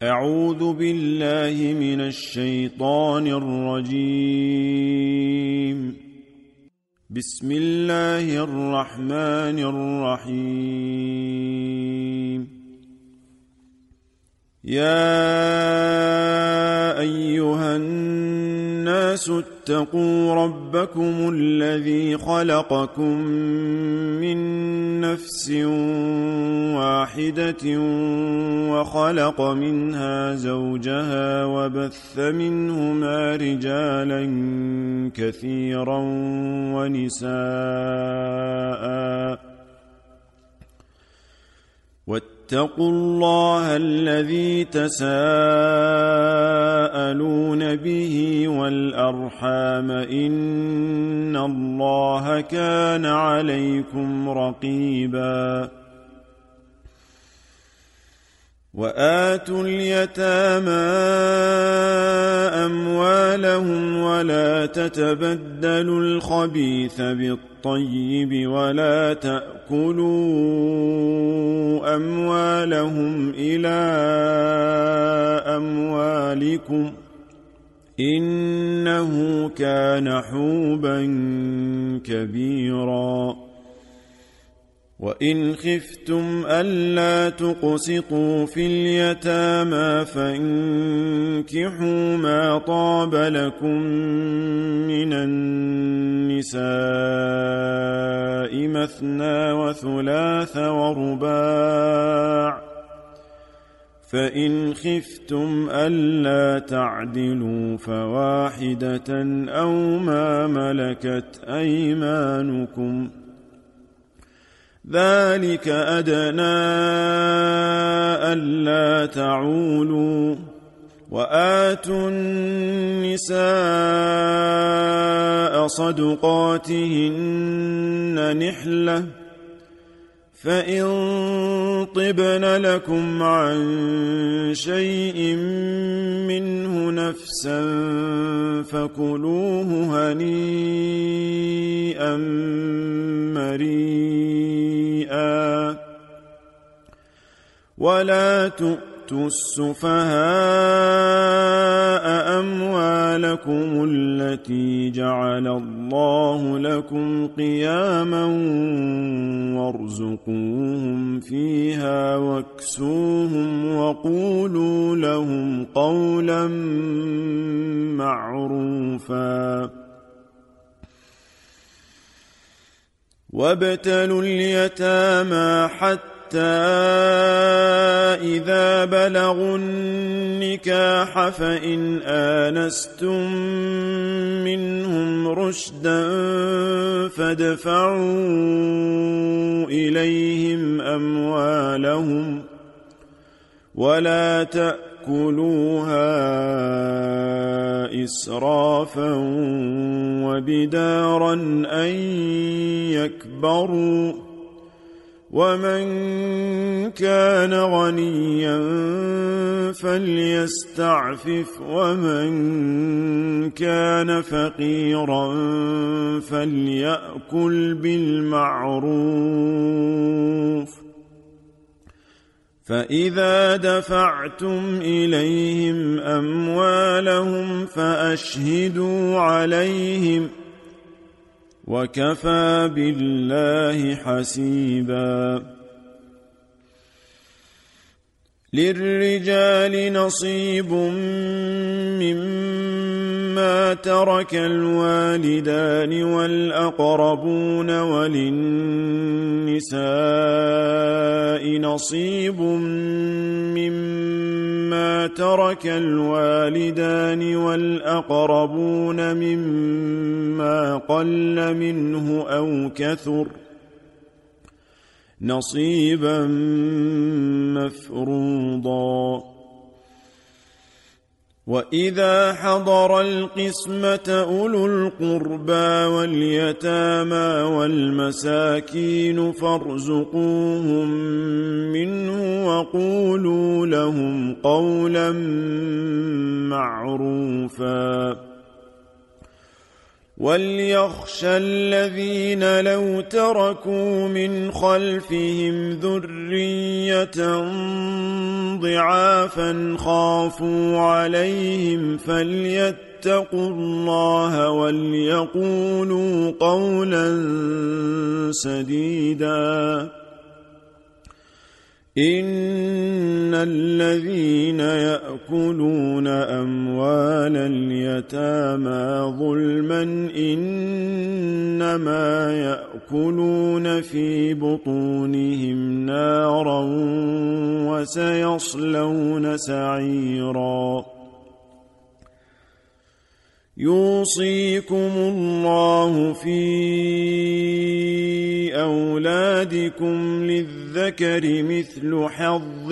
أعوذ بالله من الشيطان الرجيم. بسم الله الرحمن الرحيم. يا أيها الناس اتقوا ربكم الذي خلقكم من نفس واحدة وخلق منها زوجها وبث منهما رجالا كثيرا ونساء واتقوا الله الذي تساءلون به والأرحام إن الله كان عليكم رقيبا. وآتوا اليتامى أموالهم ولا تتبدلوا الخبيث بالطيب ولا تأكلوا أموالهم إلى أموالكم إنه كان حوبا كبيرا. وإن خفتم ألا تقسطوا في اليتامى فانكحوا ما طاب لكم من النساء مثنى وثلاث ورباع، فإن خفتم ألا تعدلوا فواحدة أو ما ملكت أيمانكم ذلك أدنى ألا تعولوا. وآتوا النساء صدقاتهن نحلة، فإن طبن لكم عن شيء منه نفسا فكلوه هنيئا مريئا. ولا تؤتوا السفهاء أموالكم التي جعل الله لكم قياما وارزقوهم فيها واكسوهم وقولوا لهم قولا معروفا. وابتلوا اليتامى حتى إذا بلغوا النكاح فإن آنستم منهم رشدا فادفعوا إليهم أموالهم ولا تأكلوها إسرافا وبدارا أن يكبروا. ومن كان غنيا فليستعفف ومن كان فقيرا فليأكل بالمعروف. فإذا دفعتم إليهم أموالهم فأشهدوا عليهم وكفى بالله حسيبا. للرجال نصيب مما ترك الوالدان والأقربون وللنساء نصيب مما ترك الوالدان والأقربون مما قل منه أو كثر نصيبا مفروضا. وإذا حضر القسمة أولو القربى واليتامى والمساكين فارزقوهم منه وقولوا لهم قولا معروفا. وليخشى الذين لو تركوا من خلفهم ذرية ضعافا خافوا عليهم فليتقوا الله وليقولوا قولا سديدا إن الذين يأكلون أموال اليتامى ظلما إنما يأكلون في بطونهم نارا وسيصلون سعيرا يوصيكم الله في أولادكم للذكر مثل حظ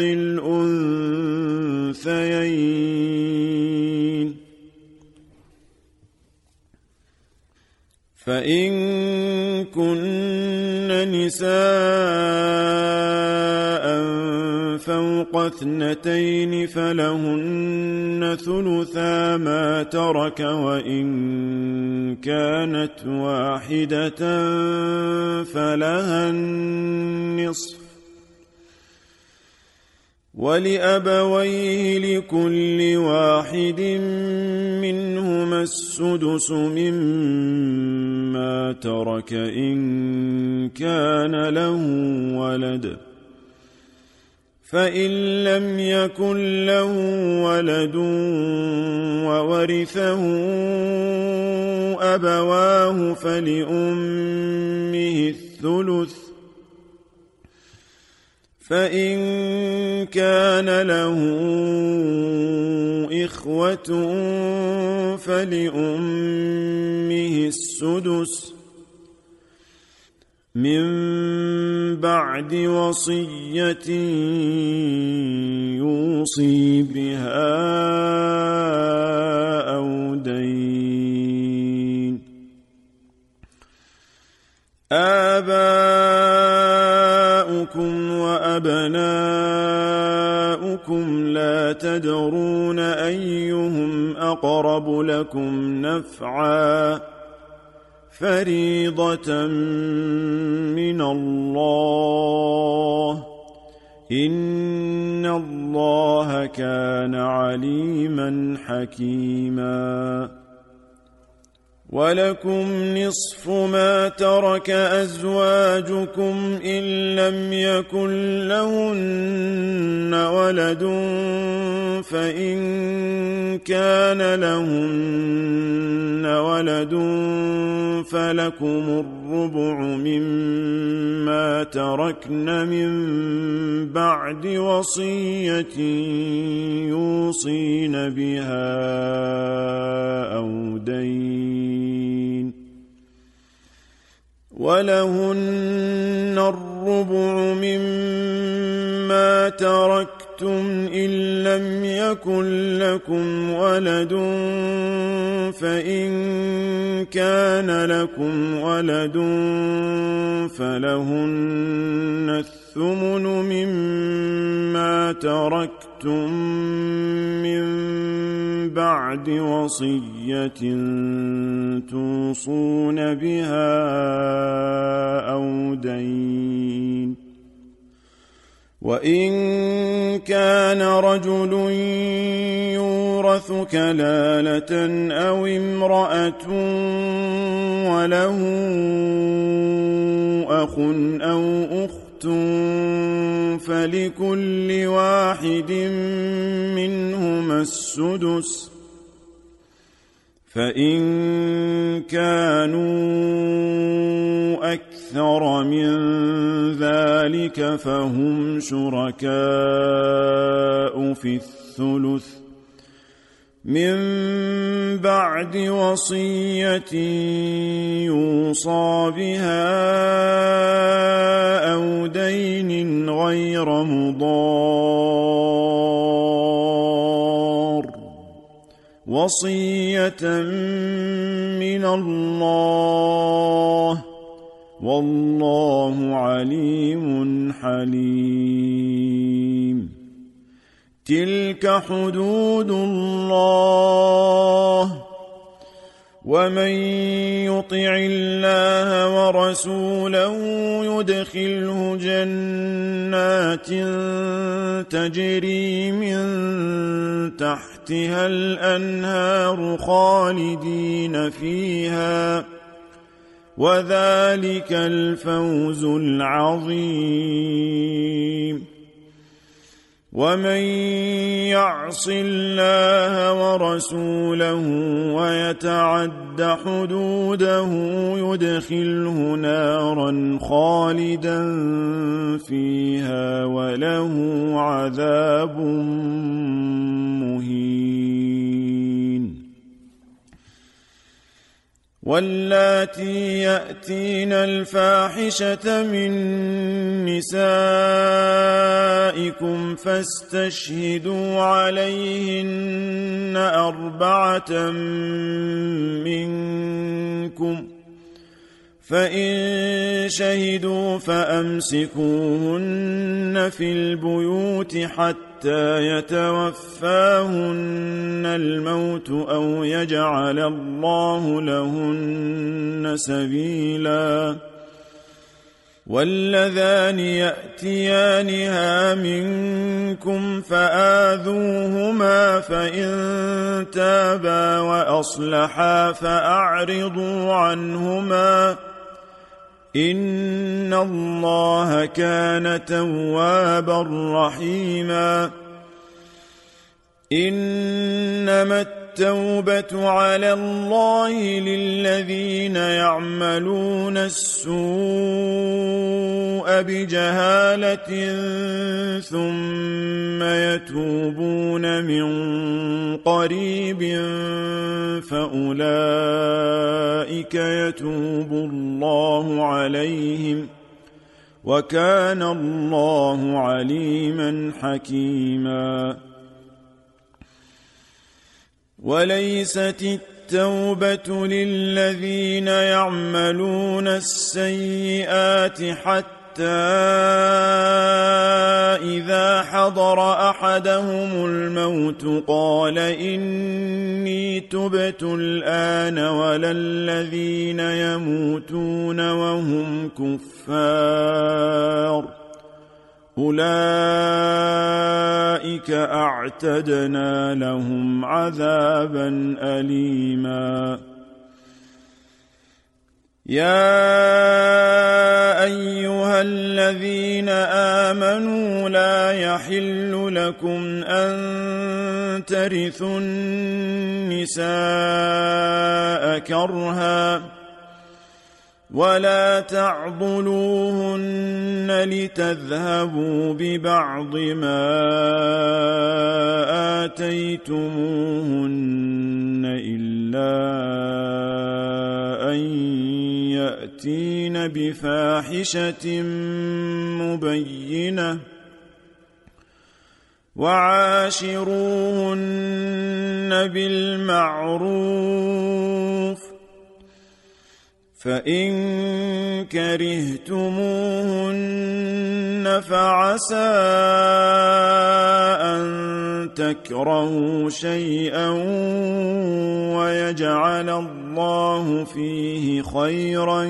الأنثيين فإن كن نساء فوق 2 فلهن ثلثا ما ترك وإن كانت واحدة فلها النصف ولأبويه لكل واحد منهما السدس مما ترك إن كان له ولد فإن لم يكن له ولد وورثه أبواه فلأمه الثلث فإن كان له إخوة فلأمه السدس من بعد وصية يوصي بها أو دين آباؤكم وأبناؤكم لا تدرون أيهم أقرب لكم نفعا فريضة من الله إن الله كان عليما حكيما ولكم نصف ما ترك أزواجكم إن لم يكن لهن ولد فإن كان لهن ولد فلكم الربع مما تركن من بعد وصية يوصين بها أو دين ولهن الربع مما تركتم إن لم يكن لكم ولد فإن كان لكم ولد فلهن الثمن مما تركتم من بعد وصية توصون بها أو دين وإن كان رجل يورث كلالة أو امرأة وله أخ أو أخت فلكل واحد منهما السدس فإن كانوا أكثر من ذلك فهم شركاء في الثلث من بعد وصية يوصى بها أو دين غير مضار وصية من الله والله عليم حليم تلك حدود الله ومن يطع الله ورسوله يدخله جنات تجري من تحتها الأنهار خالدين فيها، وذلك الفوز العظيم. ومن يعص الله ورسوله ويتعد حدوده يدخله نارا خالدا فيها وله عذاب مهين. واللاتي يأتين الفاحشة من نسائكم فاستشهدوا عليهن 4 منكم، فإن شهدوا فأمسكوهن في البيوت حتى يتوفاهن الموت أو يجعل الله لهن سبيلا. واللذان يأتيانها منكم فآذوهما، فإن تابا وأصلحا فأعرضوا عنهما، إن الله كان توابا رحيما. إنما التوبة على الله للذين يعملون السوء بجهالة ثم يتوبون من قريب فأولئك يتوب الله عليهم، وكان الله عليما حكيما. وليست التوبة للذين يعملون السيئات حتى إذا حضر أحدهم الموت قال إني تبت الآن، ولا الذين يموتون وهم كفار، أولئك أعتدنا لهم عذابا أليما. يا أيها الذين آمنوا لا يحل لكم أن ترثوا النساء كرها، ولا تعضلوهن لتذهبوا ببعض ما آتيتموهن إلا أن يأتين بفاحشة مبينة، وعاشروهن بالمعروف، فإن كرهتموهن فعسى أن تكرهوا شيئا ويجعل الله فيه خيرا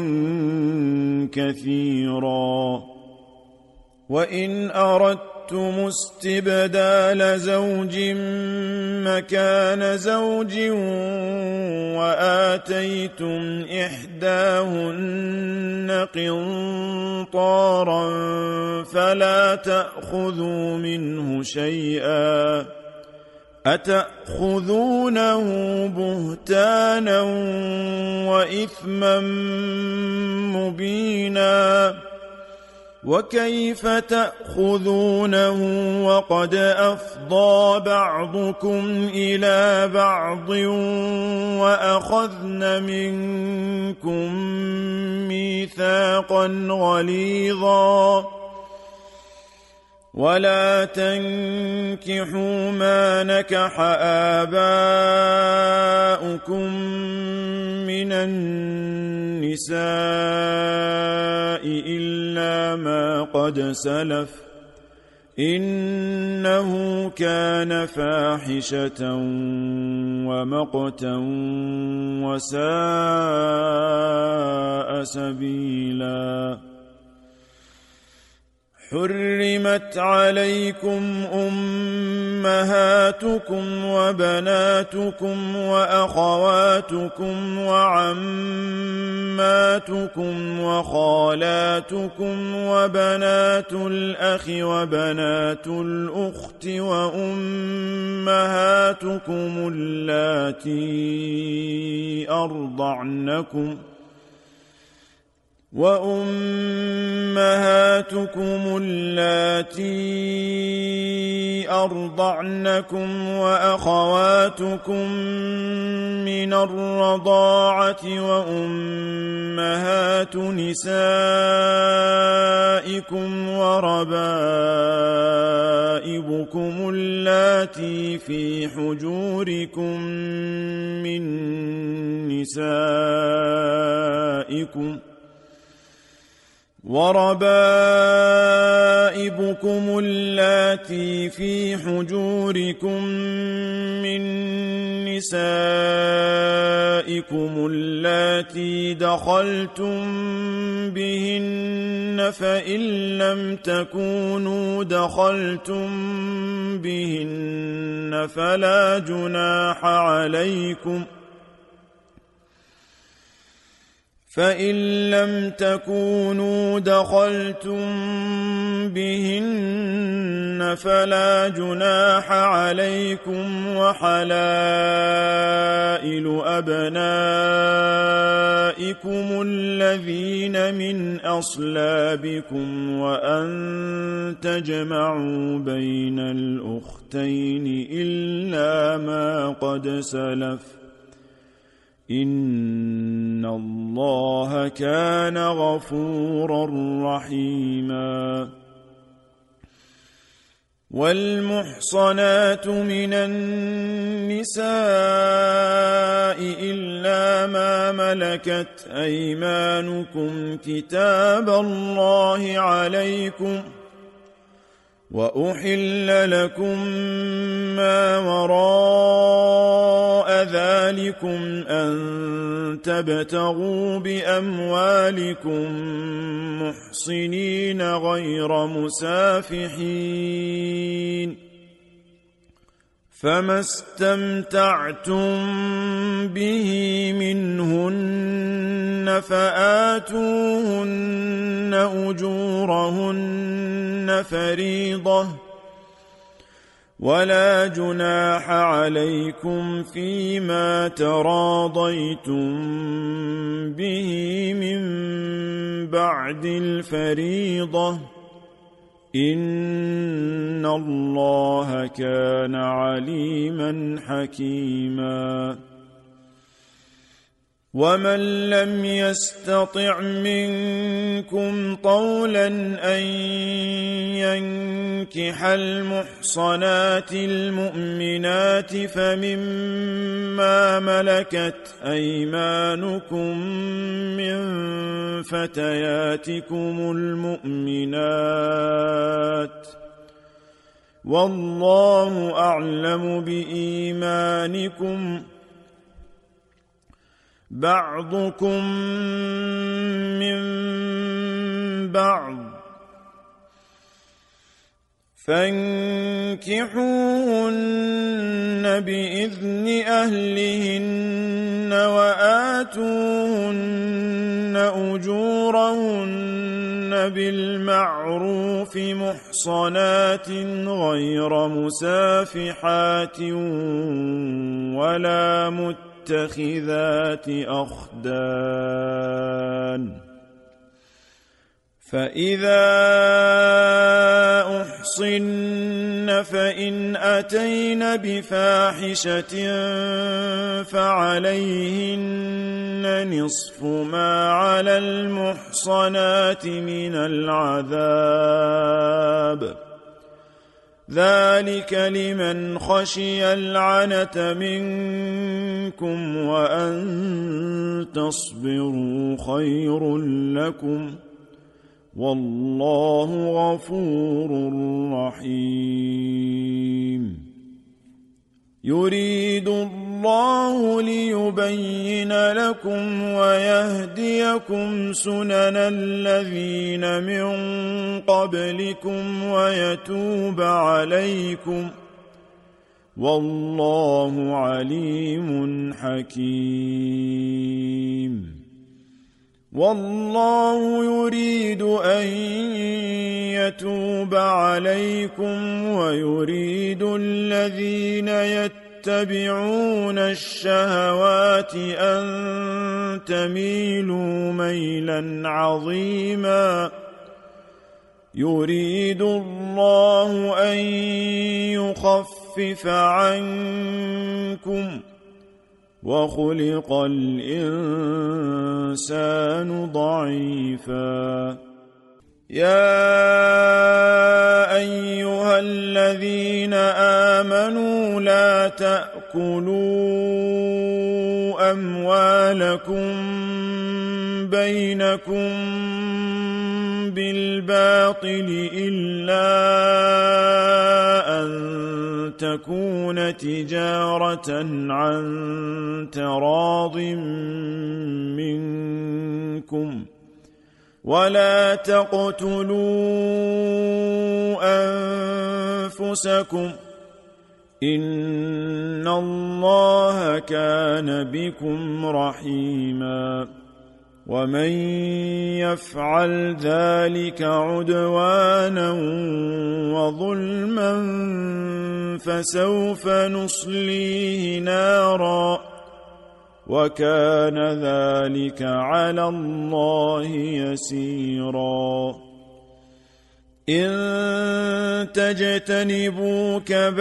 كثيرا. وإن أردتم استبدال زوج مكان زوج وآتيتم إحداهن قنطارا فلا تأخذوا منه شيئا، أتأخذونه بهتانا وإثما مبينا، وكيف تأخذونه وقد أفضى بعضكم إلى بعض وأخذن منكم ميثاقا غليظا. ولا تنكحوا ما نكح آباؤكم من النساء إلا ما قد سلف، إنه كان فاحشة ومقتا وساء سبيلا حرمت عليكم أمهاتكم وبناتكم وأخواتكم وعماتكم وخالاتكم وبنات الأخ وبنات الأخت وأمهاتكم اللاتي أرضعنكم وأخواتكم من الرضاعة وأمهات نسائكم وربائبكم اللاتي في حجوركم من نسائكم اللاتي دخلتم بهن فإن لم تكونوا دخلتم بهن فلا جناح عليكم وحلائل أبنائكم الذين من أصلابكم وأن تجمعوا بين الأختين إلا ما قد سلف إن الله كان غفورا رحيما والمحصنات من النساء إلا ما ملكت أيمانكم كتاب الله عليكم وأحل لكم ما وراء ذلكم أن تبتغوا بأموالكم محصنين غير مسافحين فما استمتعتم به منهن فآتوهن أجورهن فريضة ولا جناح عليكم فيما تراضيتم به من بعد الفريضة إن الله كان عليما حكيما ومن لم يستطع منكم طولا أن ينكح المحصنات المؤمنات فمما ملكت أيمانكم من فتياتكم المؤمنات والله أعلم بإيمانكم بعضكم من بعض فانكحوهن بإذن أهلهن وآتوهن أجورهن بالمعروف محصنات غير مسافحات ولا متخذات أخدان فإذا أحصن فإن أتين بفاحشة فعليهن نصف ما على المحصنات من العذاب ذلك لمن خشي العنة منكم وأن تصبروا خير لكم والله غفور رحيم. يريد الله ليبين لكم ويهديكم سنن الذين من قبلكم ويتوب عليكم، والله عليم حكيم. والله يريد أن يتوب عليكم ويريد الذين يتبعون الشهوات أن تميلوا ميلا عظيما. يريد الله أن يخفف عنكم وخلق الإنسان ضعيفا. يا أيها الذين آمنوا لا تأكلوا أموالكم بينكم بالباطل إلا أن تكون تجارة عن تراض منكم، ولا تقتلوا أنفسكم إن الله كان بكم رحيما. ومن يفعل ذلك عدوانا وظلما فسوف نصليه نارا، وكان ذلك على الله يسيرا. إن تجتنبوا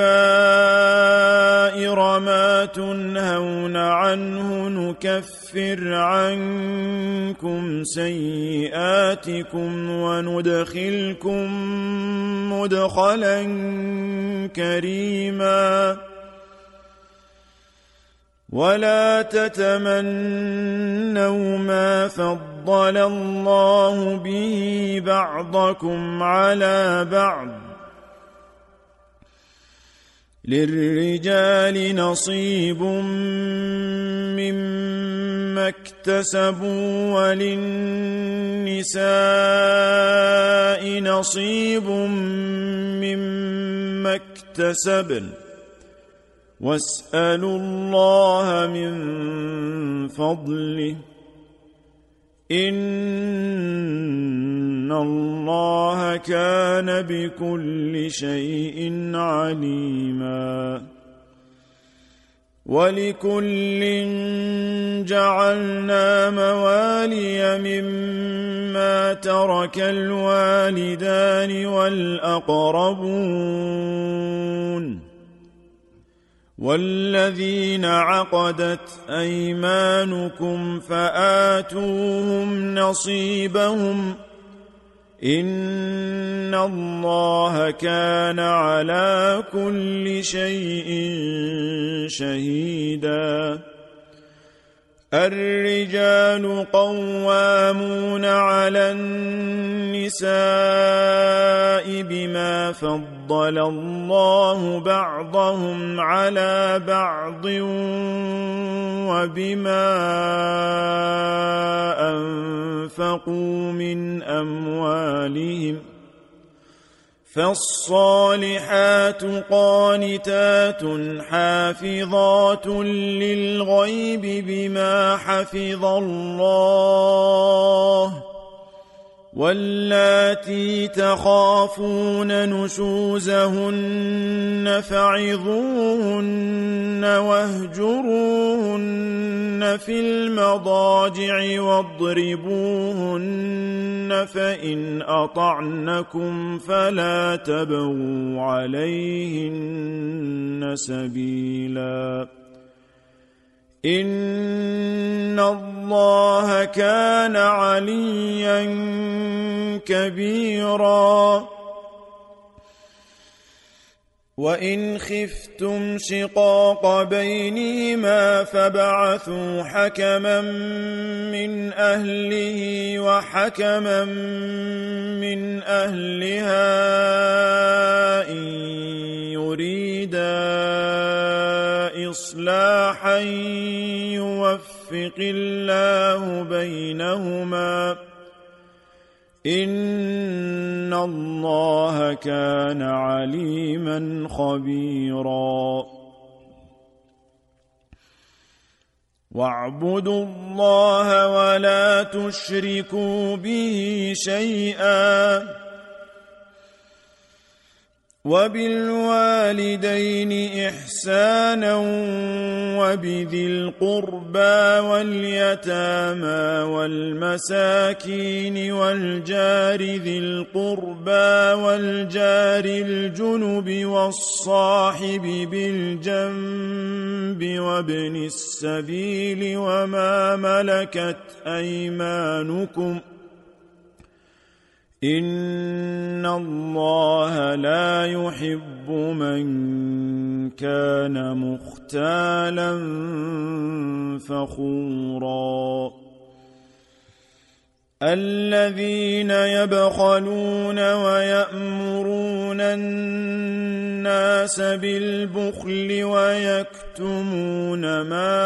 كبائر ما تنهون عنه نكفر عنكم سيئاتكم وندخلكم مدخلا كريما. ولا تتمنوا ما فضل الله به بعضكم على بعض، للرجال نصيب مما اكتسبوا وللنساء نصيب مما اكتسبن، واسألوا الله من فضله إن الله كان بكل شيء عليما. ولكل جعلنا موالي مما ترك الوالدان والأقربون والذين عقدت أيمانكم فآتوهم نصيبهم إن الله كان على كل شيء شهيدا. الرجال قوامون على النساء بما فضل الله بعضهم على بعض وبما أنفقوا من أموالهم، فالصالحات قانتات حافظات للغيب بما حفظ الله، واللاتي تخافون نشوزهن فعظوهن واهجروهن في المضاجع واضربوهن، فإن أطعنكم فلا تبغوا عليهن سبيلا إن الله كان عليا كبيرا. وإن خفتم شقاق بينهما فابعثوا حكما من أهله وحكما من أهلها إن يريدا إصلاحا يوفق الله بينهما إن الله كان عليما خبيرا واعبدوا الله ولا تشركوا به شيئا وبالوالدين إحسانا وبذي القربى واليتامى والمساكين والجار ذي القربى والجار الجنب والصاحب بالجنب وابن السبيل وما ملكت أيمانكم إن الله لا يحب من كان مختالا فخورا الذين يبخلون ويأمرون الناس بالبخل ويكتمون ما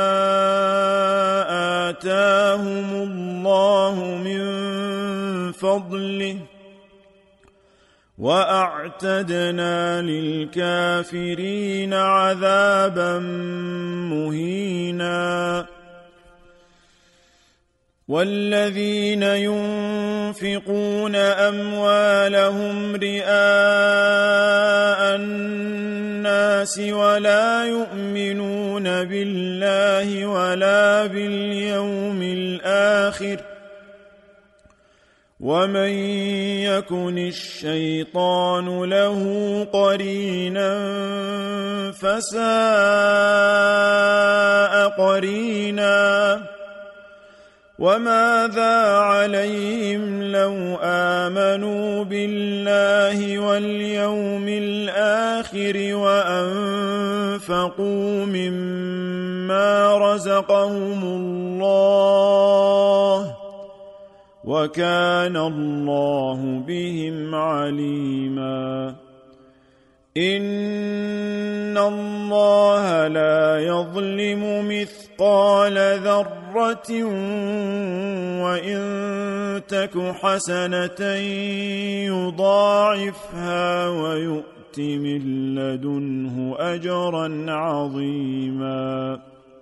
آتاهم الله من فضله وأعتدنا للكافرين عذابا مهينا والذين ينفقون أموالهم رئاء الناس ولا يؤمنون بالله ولا باليوم الآخر ومن يكن الشيطان له قرينا فساء قرينا وماذا عليهم لو آمنوا بالله واليوم الآخر وأنفقوا مما رزقهم الله وكان الله بهم عليما إن الله لا يظلم مثقال ذرة وإن تك حسنة يضاعفها ويؤت من لدنه أجرا عظيما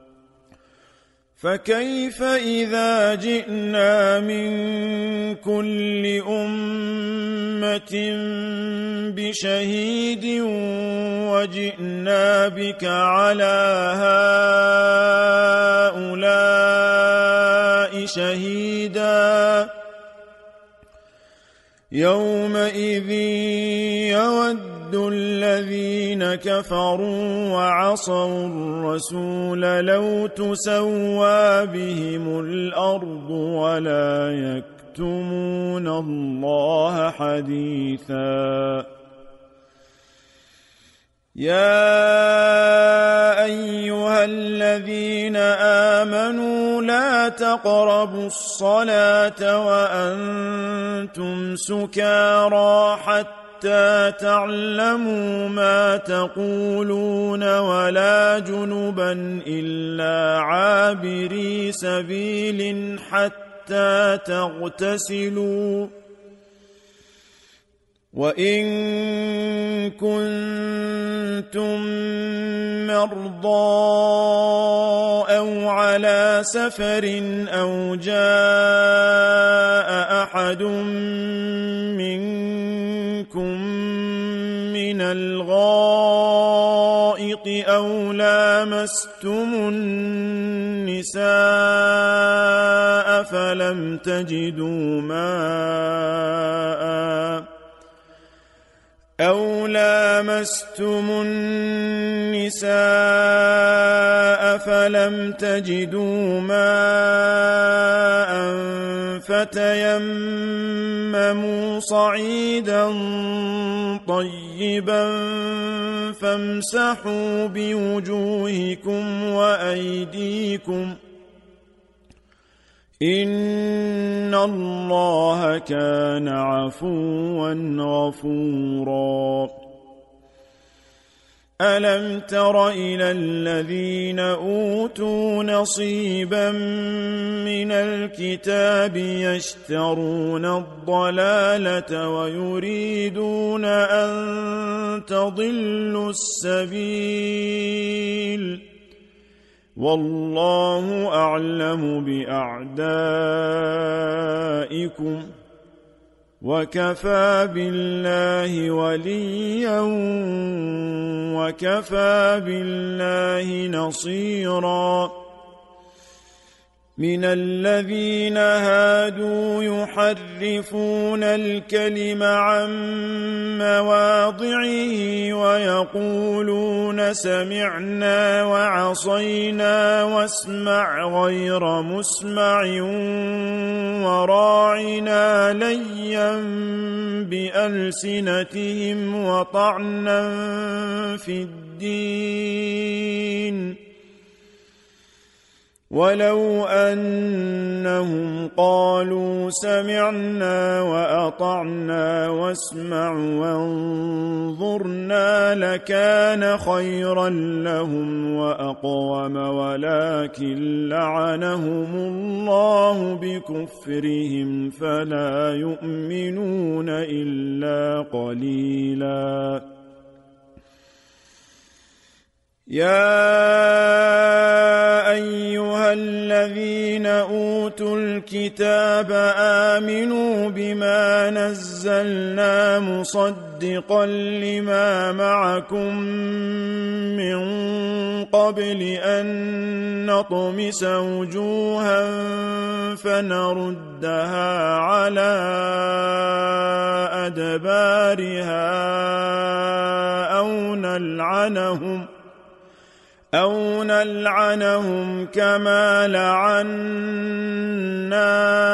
فكيف إذا جئنا من كل أمة بشهيد وجئنا بك على هؤلاء شهيدا يومئذ يود الذين كفروا وعصوا الرسول لو تسوى بهم الأرض ولا يكتمون الله حديثا يا أيها الذين آمنوا لا تقربوا الصلاة وأنتم سكارى حتى تعلموا ما تقولون ولا جنبا إلا عابري سبيل حتى تغتسلوا وإن كنتم مرضى أو على سفر أو جاء أحد منكم من الغائط أو لامستم النساء فلم تجدوا ماء لامستم النساء فلم تجدوا ماء فتيمموا صعيدا طيبا فامسحوا بوجوهكم وأيديكم إن الله كان عفوا غفورا ألم تر إلى الذين أوتوا نصيبا من الكتاب يشترون الضلالة ويريدون أن تضلوا السبيل والله أعلم بأعدائكم وكفى بالله وليا وكفى بالله نصيرا من الذين هادوا يحرفون الكلم عن مواضعه ويقولون سمعنا وعصينا واسمع غير مسمع وراعنا ليا بألسنتهم وطعنا في الدين ولو أنهم قالوا سمعنا وأطعنا واسمع وانظرنا لكان خيرا لهم وأقوم ولكن لعنهم الله بكفرهم فلا يؤمنون إلا قليلا يا أيها الذين أوتوا الكتاب آمنوا بما نزلنا مصدقا لما معكم من قبل أن نطمس وجوها فنردها على أدبارها أو نلعنهم كما لعنا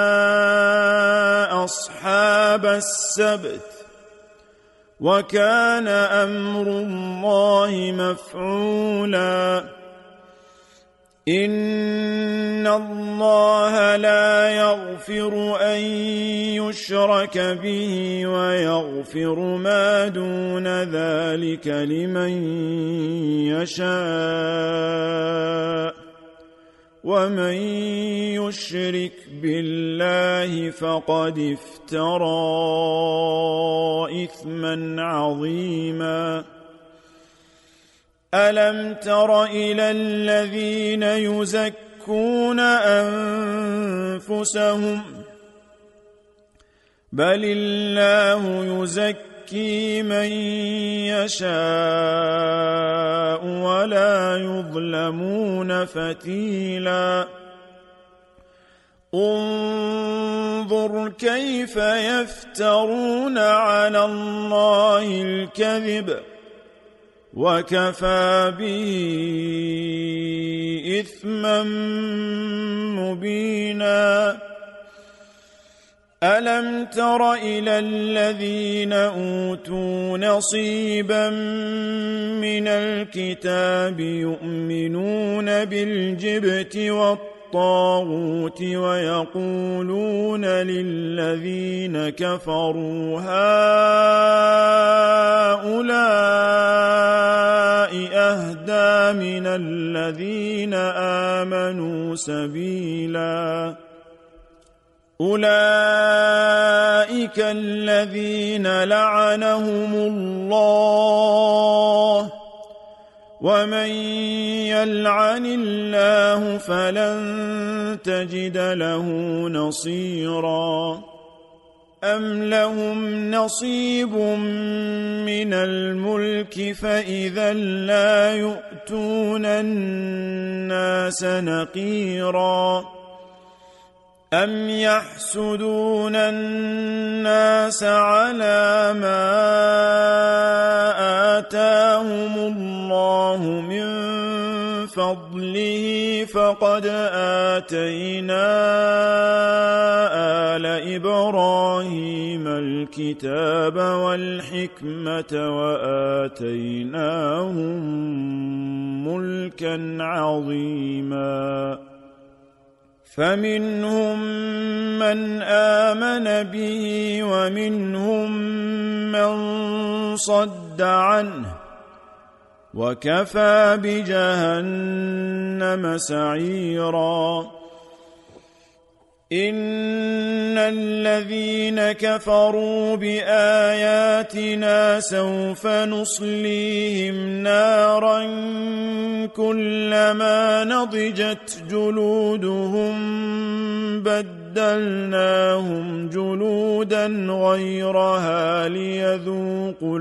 أصحاب السبت وكان أمر الله مفعولا إن الله لا يغفر أن يشرك به ويغفر ما دون ذلك لمن يشاء ومن يشرك بالله فقد افترى إثما عظيما ألم تر إلى الذين يزكون أنفسهم بل الله يزكي من يشاء ولا يظلمون فتيلا انظر كيف يفترون على الله الكذب وكفى به إثما مبينا ألم تر إلى الذين أوتوا نصيبا من الكتاب يؤمنون بالجبت والطاغوت ويقولون للذين كفروا هؤلاء أهدى من الذين آمنوا سبيلا أولئك الذين لعنهم الله ومن يلعن الله فلن تجد له نصيرا أم لهم نصيب من الملك فإذا لا يؤتون الناس نقيرا أم يحسدون الناس على ما آتاهم الله من فضله فقد آتينا آل إبراهيم الكتاب والحكمة وآتيناهم ملكا عظيما فمنهم من آمن به ومنهم من صد عنه وكفى بجهنم سعيرا إن الذين كفروا بآياتنا سوف نصليهم نارا كلما نضجت جلودهم بدلناهم جلودا غيرها ليذوقوا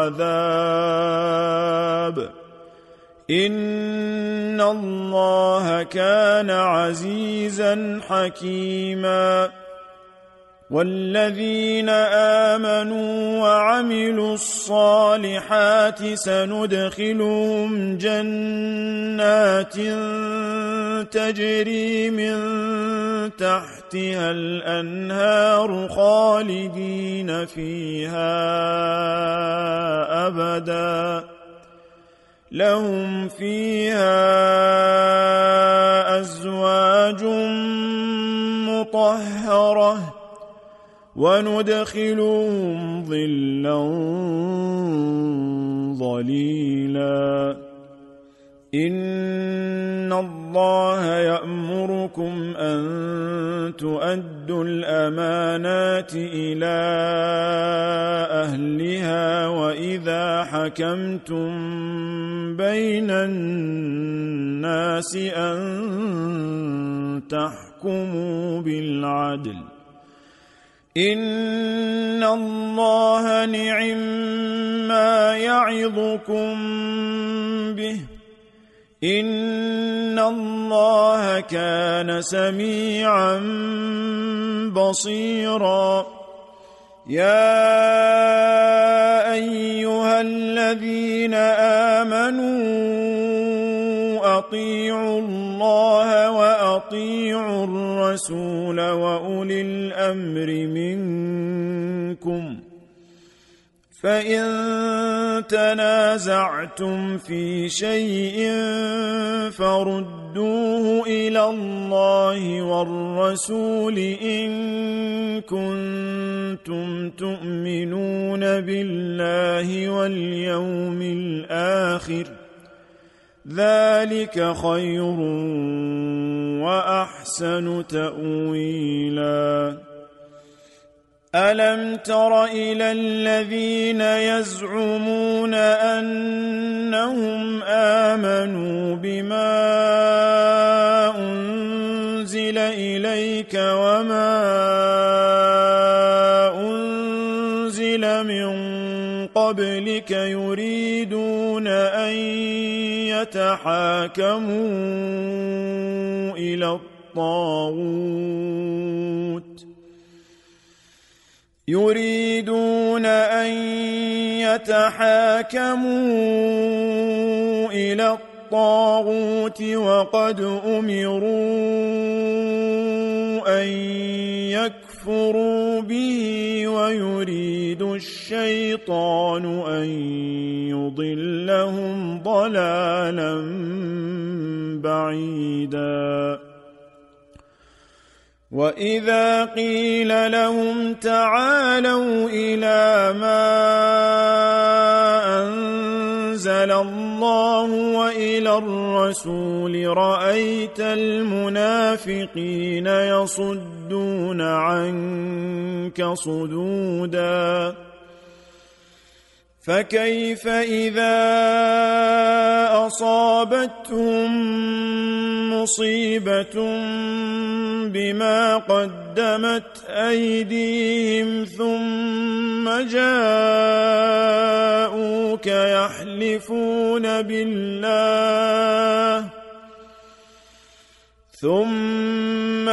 العذاب إن الله كان عزيزا حكيما والذين آمنوا وعملوا الصالحات سندخلهم جنات تجري من تحتها الأنهار خالدين فيها أبدا لهم فيها أزواج مطهرة وندخلهم ظلا ظليلا إن الله يأمركم أن تؤدوا الأمانات إلى أهلها وإذا حكمتم بين الناس أن تحكموا بالعدل إن الله نعما يعظكم به إن الله كان سميعا بصيرا يا أيها الذين آمنوا أطيعوا الله وأطيعوا الرسول وأولي الأمر منكم فإن تنازعتم في شيء فردوه إلى الله والرسول إن كنتم تؤمنون بالله واليوم الآخر ذلك خير وأحسن تأويلا ألم تر إلى الذين يزعمون أنهم آمنوا بما أنزل إليك وما أنزل من قبلك يريدون أن يتحاكموا إلى الطاغوت وقد أمروا أن يكفروا به ويريد الشيطان أن يضلهم ضلالا بعيدا وإذا قيل لهم تعالوا إلى ما أنزل الله وإلى الرسول رأيت المنافقين يصدون عنك صدودا فكيف إذا أصابتهم مصيبة بما قدمت أيديهم ثم جاءوك ثم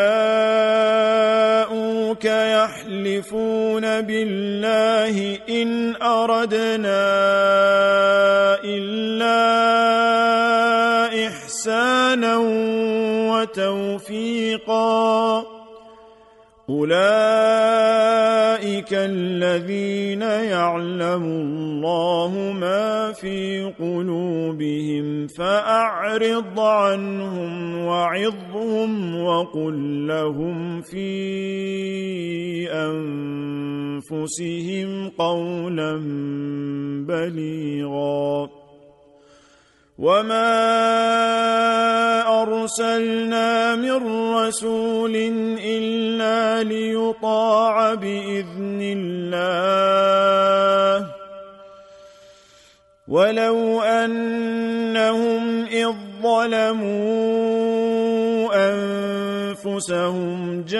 جاءوك يحلفون بالله إن أردنا إلا إحسانا وتوفيقا أولئك الذين يعلم الله ما في قلوبهم فأعرض عنهم وعظهم وقل لهم في أنفسهم قولا بليغا وما أرسلنا من رسول إلا ليطاع بإذن الله ولو أنهم إذ ظلموا أنفسهم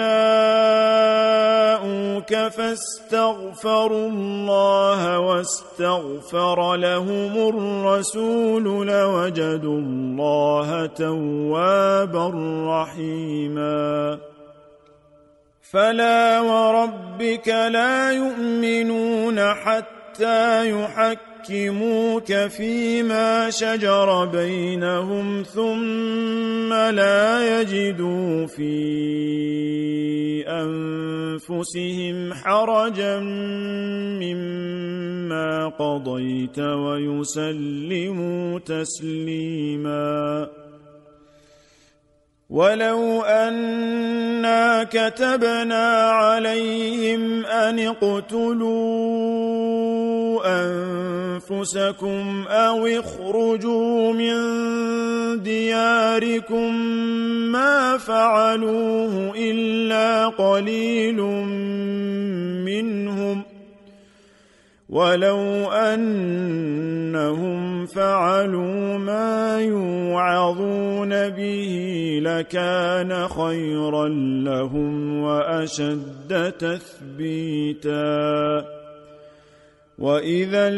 جاءوك فاستغفروا الله واستغفر لهم الرسول لوجدوا الله توابا رحيما فلا وربك لا يؤمنون حتى يحكموك فيما شجر بينهم ثم لا يجدوا في أنفسهم حرجا مما قضيت ويسلموا تسليما ولو أنا كتبنا عليهم أن اقتلوا أنفسكم أو اخرجوا من دياركم ما فعلوه إلا قليل منهم ولو أنهم فعلوا ما يوعظون به لكان خيرا لهم وأشد تثبيتا وإذا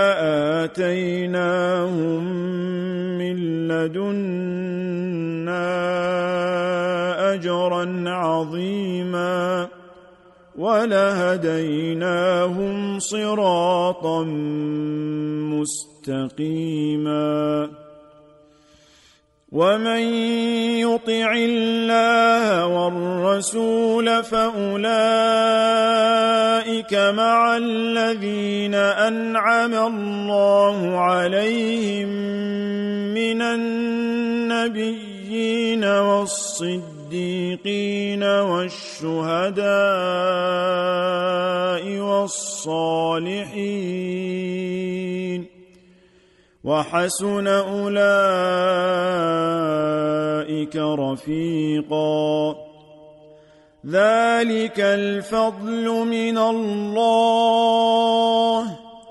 لآتيناهم من لدنا أجرا عظيما ولهديناهم صراطا مستقيما ومن يطع الله والرسول فأولئك مع الذين أنعم الله عليهم من النبيين والصديقين والشهداء والصالحين وحسن أولئك رفيقا ذلك الفضل من الله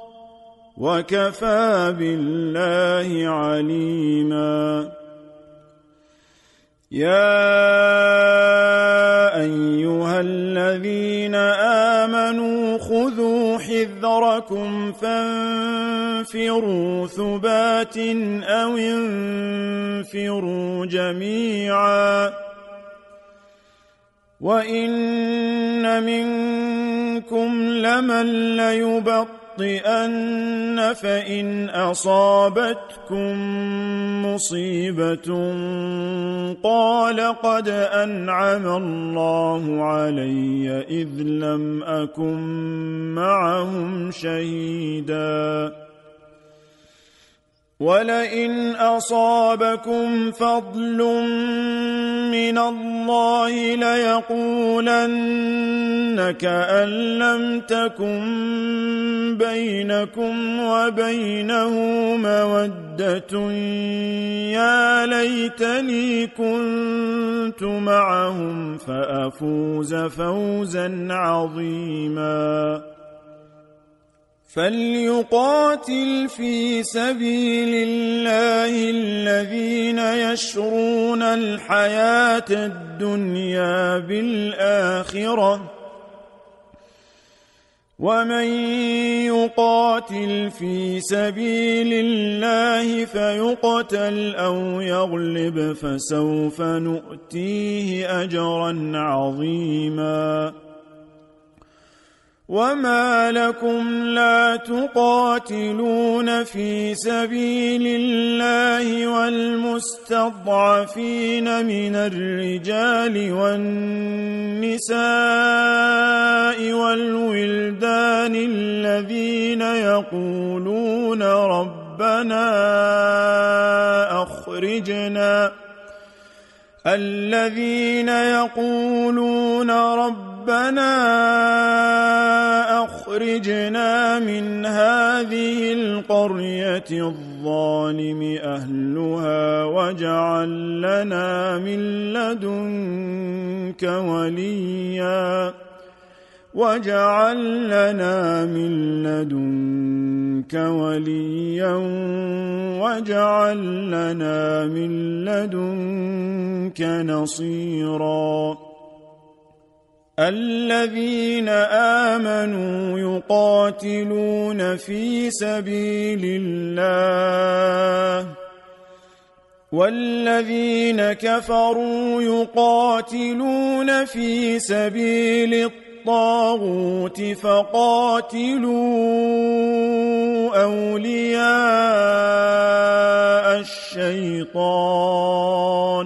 وكفى بالله عليما يا أيها الذين آمنوا خذوا حذركم فانفروا ثبات أو انفروا جميعا وإن منكم لمن ليبطئن فإن أصابتكم مصيبة قال قد أنعم الله علي إذ لم أكن معهم شهيدا ولئن أصابكم فضل من الله ليقولن كأن لم تكن بينكم وبينه مودة يا ليتني كنت معهم فأفوز فوزا عظيما فليقاتل في سبيل الله الذين يشرون الحياة الدنيا بالآخرة ومن يقاتل في سبيل الله فيقتل أو يغلب فسوف نؤتيه أجرا عظيما وما لكم لا تقاتلون في سبيل الله والمستضعفين من الرجال والنساء والولدان الذين يقولون ربنا أخرجنا من هذه القرية الظالم أهلها واجعل لنا من لدنك وليا واجعل لنا من لدنك نصيرا الذين آمنوا يقاتلون في سبيل الله والذين كفروا يقاتلون في سبيل الطاغوت فقاتلوا أولياء الشيطان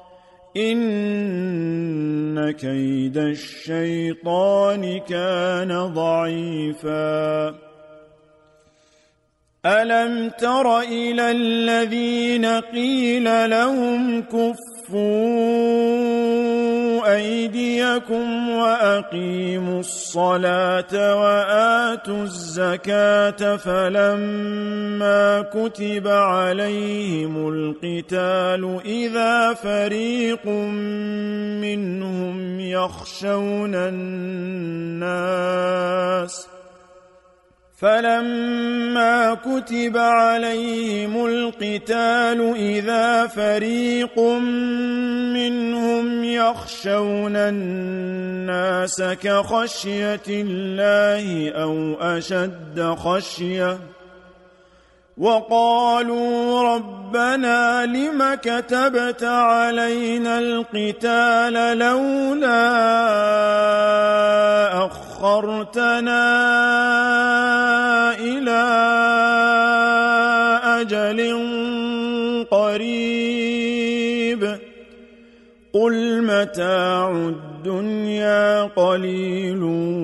إن كيد الشيطان كان ضعيفا ألم تر إلى الذين قيل لهم كفوا أيديكم وأقيموا الصلاة وآتوا الزكاة فلما كتب عليهم القتال إذا فريق منهم يخشون الناس كخشية الله أو أشد خشية وقالوا ربنا لم كتبت علينا القتال لولا أخرتنا إلى أجل قريب قل متاع الدنيا قليل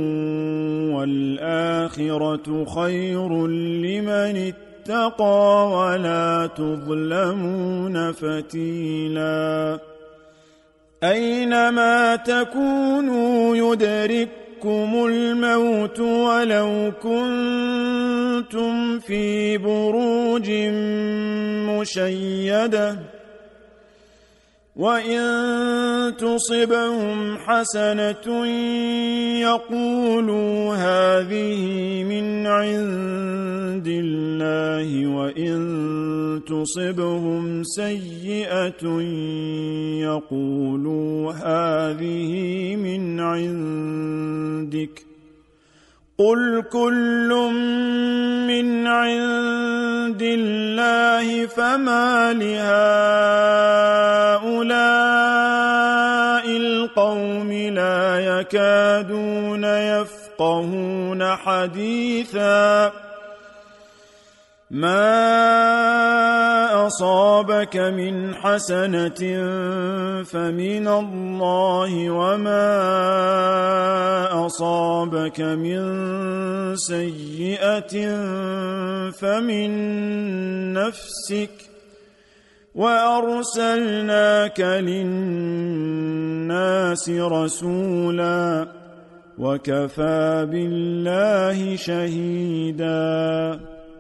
والآخرة خير لمن اتقى ولا تظلمون فتيلا أينما تكونوا يدرككم الموت ولو كنتم في بروج مشيدة وإن تصبهم حسنة يقولوا هذه من عند الله وإن تصبهم سيئة يقولوا هذه من عندك قل كل من عند الله فما لهؤلاء القوم لا يكادون يفقهون حديثا ما أصابك من حسنة فمن الله وما أصابك من سيئة فمن نفسك وأرسلناك للناس رسولا وكفى بالله شهيدا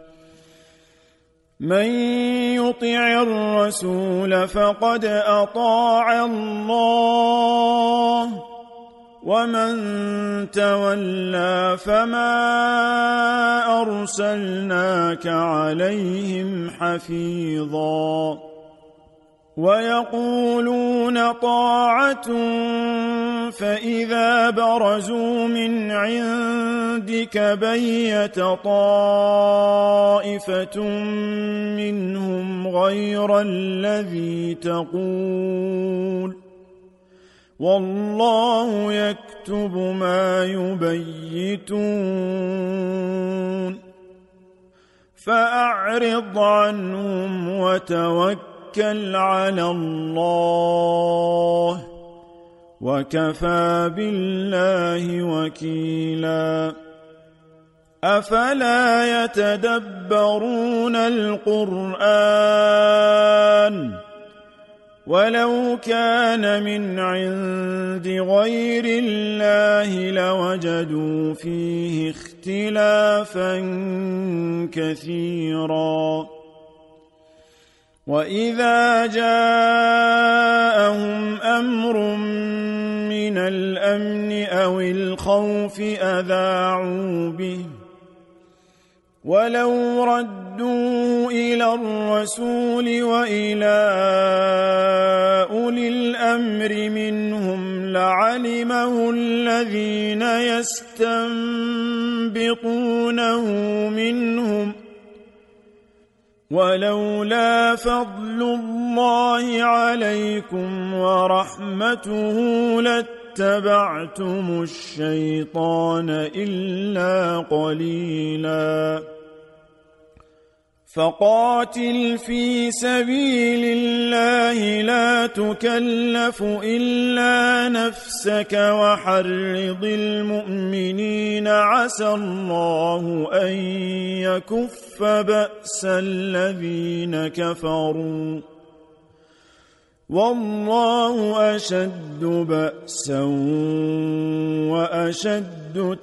من يطع الرسول فقد أطاع الله ومن تولى فما أرسلناك عليهم حفيظا ويقولون طاعة فإذا برزوا من عندك بيت طائفة منهم غير الذي تقول والله يكتب ما يبيتون فأعرض عنهم وتوكل على الله وكفى بالله وكيلا أفلا يتدبرون القرآن ولو كان من عند غير الله لوجدوا فيه اختلافا كثيرا وإذا جاءهم أمر من الأمن أو الخوف أذاعوا به ولو ردوا إلى الرسول وإلى أولي الأمر منهم لعلمه الذين يستنبطونه منهم ولولا فضل الله عليكم ورحمته لاتبعتم الشيطان إلا قليلا فقاتل في سبيل الله لا تكلف إلا نفسك وحرض المؤمنين عسى الله أن يكف بأس الذين كفروا والله أشد بأسا وأشد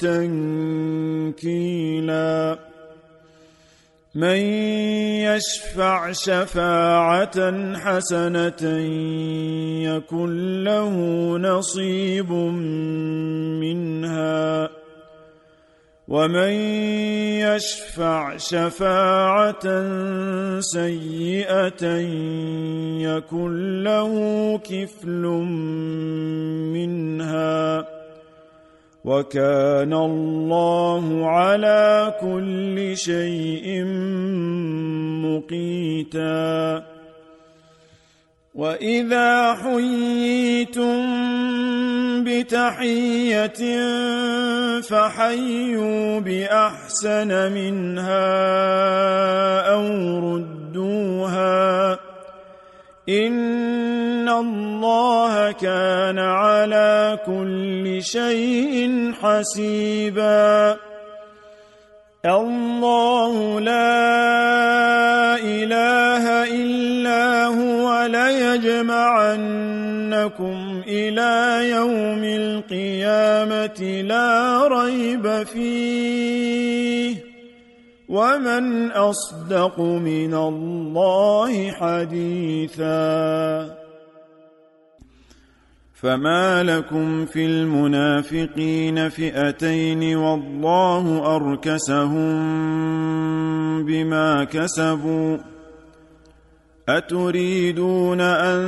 تنكيلا من يشفع شفاعة حسنة يكن له نصيب منها ومن يشفع شفاعة سيئة يكن له كفل منها وكان الله على كل شيء مقيتا وإذا حييتم بتحية فحيوا بأحسن منها أو ردوها إن الله كان على كل شيء حسيبا الله لا إله إلا هو ليجمعنكم إلى يوم القيامة لا ريب فيه ومن أصدق من الله حديثا فما لكم في المنافقين فئتين والله أركسهم بما كسبوا أتريدون أن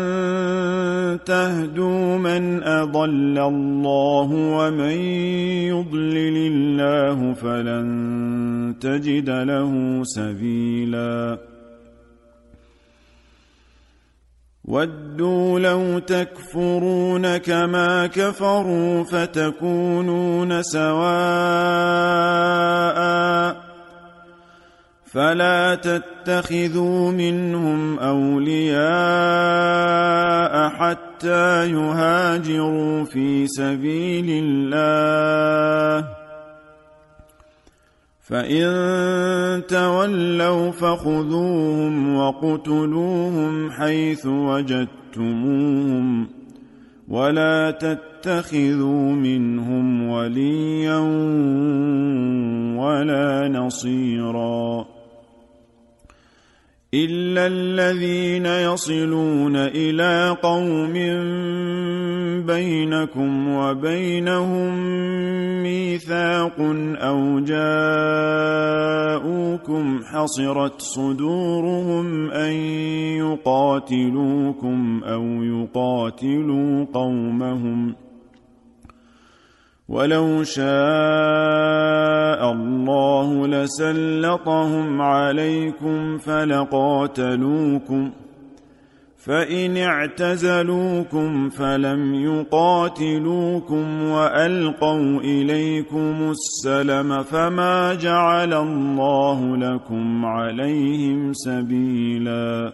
تهدوا من أضل الله ومن يضلل الله فلن تجد له سبيلا ودوا لو تكفرون كما كفروا فتكونون سواء فلا تتخذوا منهم أولياء حتى يهاجروا في سبيل الله فإن تولوا فخذوهم وقتلوهم حيث وجدتموهم ولا تتخذوا منهم وليا ولا نصيرا إلا الذين يصلون إلى قوم بينكم وبينهم ميثاق أو جاءوكم حصرت صدورهم أن يقاتلوكم أو يقاتلوا قومهم ولو شاء الله لسلطهم عليكم فلقاتلوكم فإن اعتزلوكم فلم يقاتلوكم وألقوا إليكم السلم فما جعل الله لكم عليهم سبيلا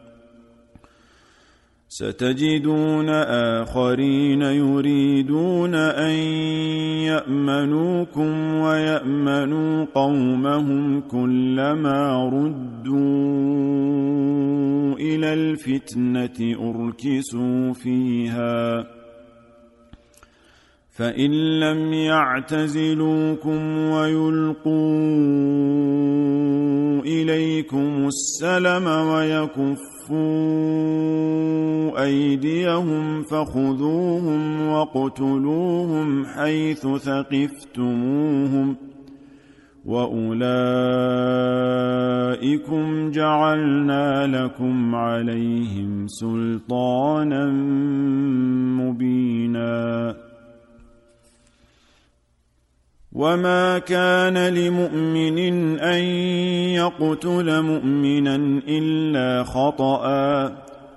ستجدون آخرين يريدون أن يأمنوكم ويأمنوا قومهم كلما ردوا إلى الفتنة أركسوا فيها فإن لم يعتزلوكم ويلقوا إليكم السلم ويكفوا أيديهم فخذوهم واقتلوهم حيث ثقفتموهم وأولئكم جعلنا لكم عليهم سلطانا مبينا وما كان لمؤمن أن يقتل مؤمنا إلا خطأ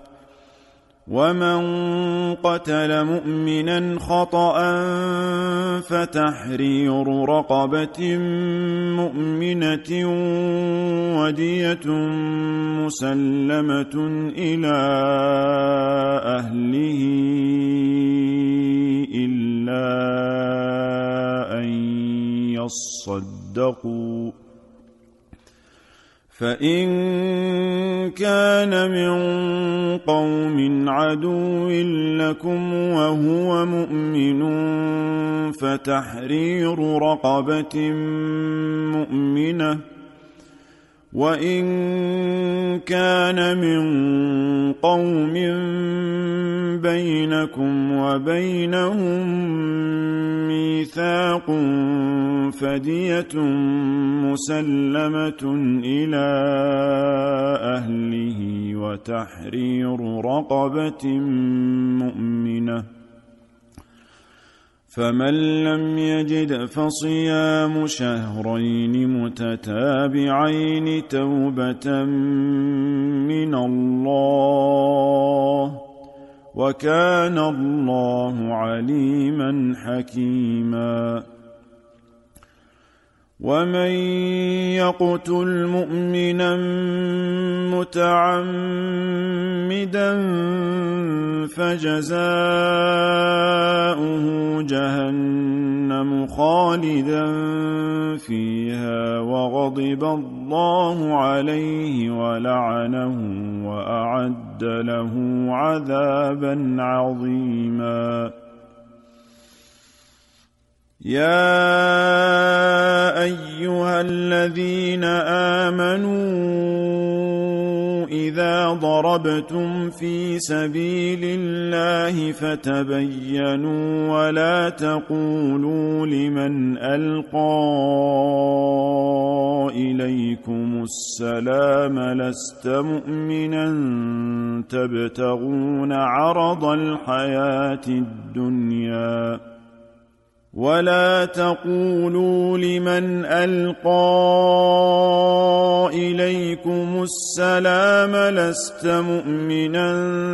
ومن قتل مؤمنا خطأ فتحرير رقبة مؤمنة ودية مسلمة إلى أهله إلا أن يصدقوا فإن كان من قوم عدو لكم وهو مؤمن فتحرير رقبة مؤمنة وإن كان من قوم بينكم وبينهم ميثاق فدية مسلمة إلى أهله وتحرير رقبة مؤمنة فمن لم يجد فصيام شهرين متتابعين توبة من الله وكان الله عليما حكيما ومن يقتل مؤمنا متعمدا فجزاؤه جهنم خالدا فيها وغضب الله عليه ولعنه وأعد له عذابا عظيما يا أيها الذين آمنوا إذا ضربتم في سبيل الله فتبينوا ولا تقولوا لمن ألقى إليكم السلام لست مؤمنا تبتغون عرض الحياة الدنيا ولا تقولوا لمن ألقى إليكم السلام لست مؤمنا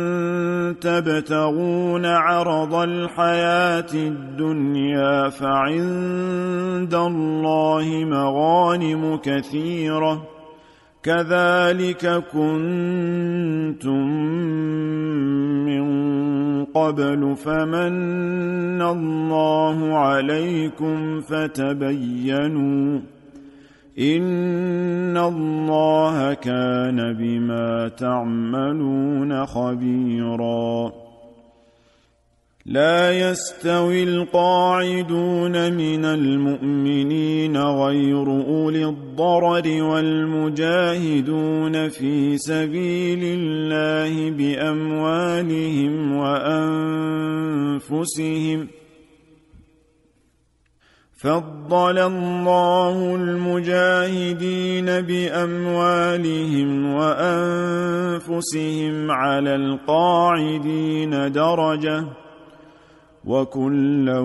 تبتغون عرض الحياة الدنيا فعند الله مغانم كثيرة كذلك كنتم من قبل فمن الله عليكم فتبينوا إن الله كان بما تعملون خبيرا لا يستوي القاعدون من المؤمنين غير أولي الضرر والمجاهدون في سبيل الله بأموالهم وأنفسهم. فضل الله المجاهدين بأموالهم وأنفسهم على القاعدين درجة، وكلا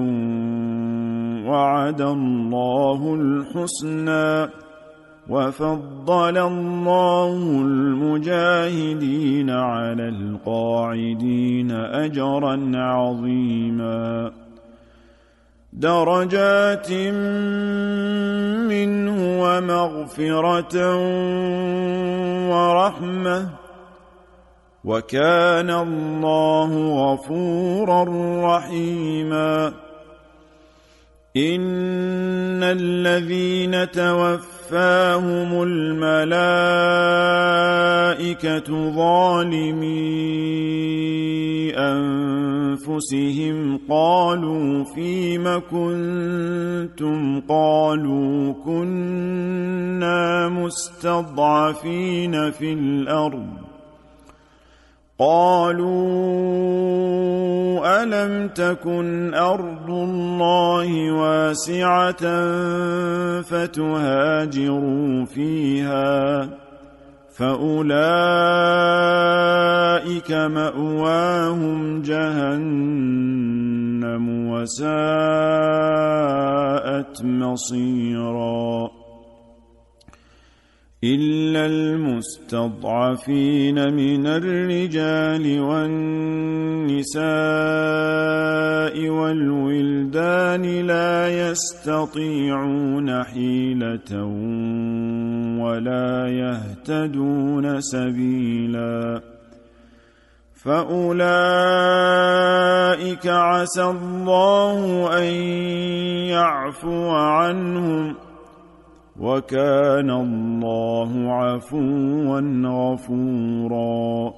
وعد الله الحسنى، وفضل الله المجاهدين على القاعدين أجرا عظيما، درجات منه ومغفرة ورحمة، وكان الله غفورا رحيما. إن الذين توفاهم الملائكة ظالمي أنفسهم قالوا فيم كنتم؟ قالوا كنا مستضعفين في الأرض. قالوا ألم تكن أرض الله واسعة فتهاجروا فيها، فأولئك مأواهم جهنم وساءت مصيرا. إلا المستضعفين من الرجال والنساء والولدان لا يستطيعون حيلة ولا يهتدون سبيلا، فأولئك عسى الله أن يعفو عنهم، وكان الله عفوا غفورا.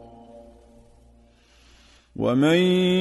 ومن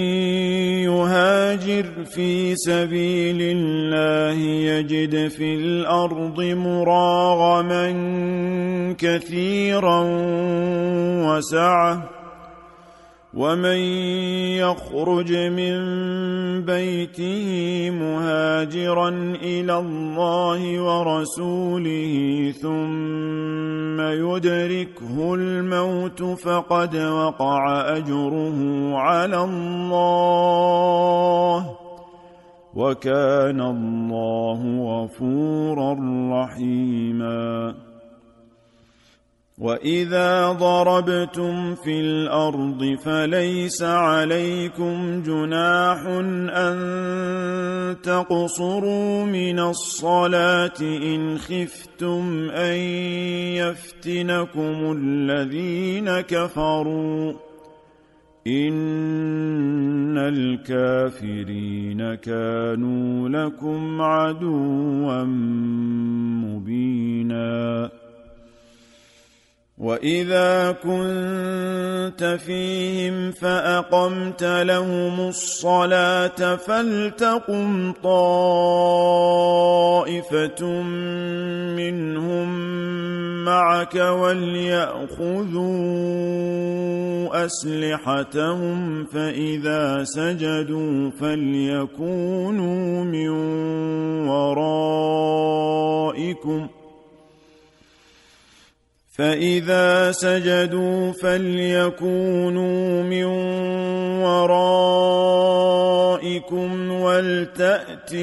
يهاجر في سبيل الله يجد في الأرض مراغما كثيرا وسعة، ومن يخرج من بيته مهاجرا إلى الله ورسوله ثم يدركه الموت فقد وقع أجره على الله، وكان الله غفورا رحيما. وإذا ضربتم في الأرض فليس عليكم جناح أن تقصروا من الصلاة إن خفتم أن يفتنكم الذين كفروا، إن الكافرين كانوا لكم عدوا مبينا. وإذا كنت فيهم فأقمت لهم الصلاة فلتقم طائفة منهم معك وليأخذوا أسلحتهم، فإذا سجدوا فليكونوا من ورائكم ولتأت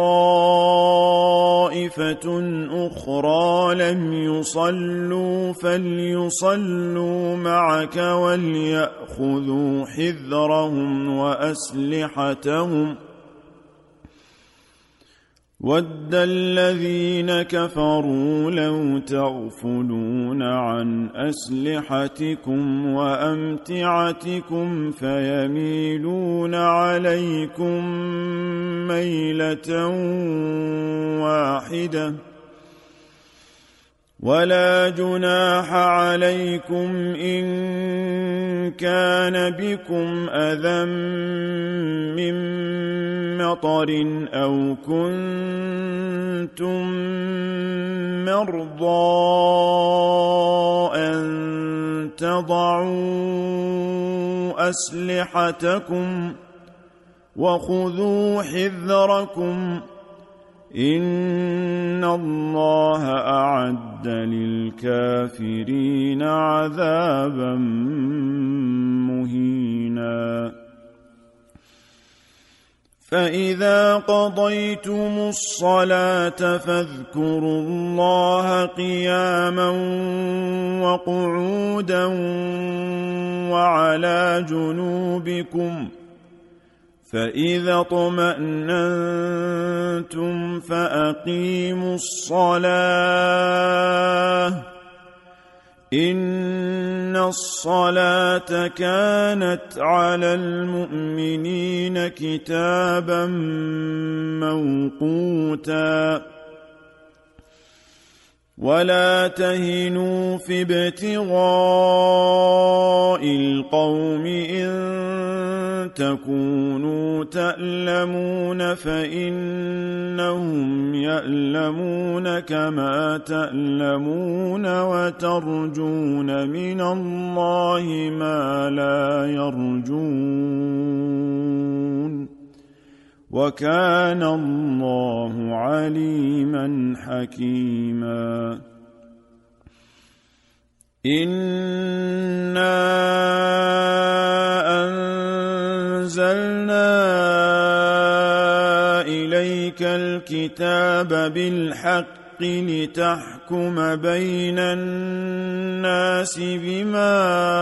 طائفة أخرى لم يصلوا فليصلوا معك وليأخذوا حذرهم وأسلحتهم. وَدَّ الَّذِينَ كَفَرُوا لَوْ تَغْفُلُونَ عَنْ أَسْلِحَتِكُمْ وَأَمْتِعَتِكُمْ فَيَمِيلُونَ عَلَيْكُمْ مَيْلَةً وَاحِدَةً. وَلَا جُنَاحَ عَلَيْكُمْ إِن كان بكم أذى من مطر أو كنتم مرضى أن تضعوا أسلحتكم وخذوا حذركم إن الله أعد للكافرين عذابا مهينا فإذا قضيتم الصلاة فاذكروا الله قياما وقعودا وعلى جنوبكم فإذا اطمأننتم فأقيموا الصلاة إن الصلاة كانت على المؤمنين كتابا موقوتا ولا تهنوا في ابتغاء القوم إن تكونوا تألمون فإنهم يألمون كما تألمون وترجون من الله ما لا يرجون وكان الله عليما حكيما إنا أنزلنا إليك الكتاب بالحق لتحكم بين الناس بما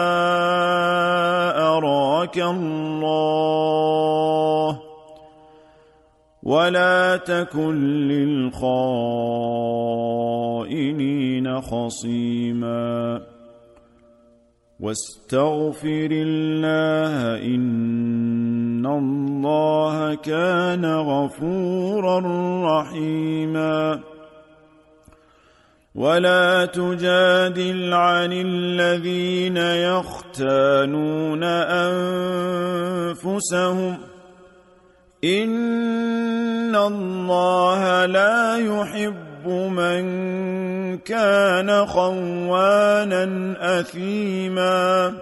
أراك الله ولا تكن للخائنين خصيما واستغفر الله إن الله كان غفورا رحيما ولا تجادل عن الذين يختانون أنفسهم إن الله لا يحب من كان خوانا أثيما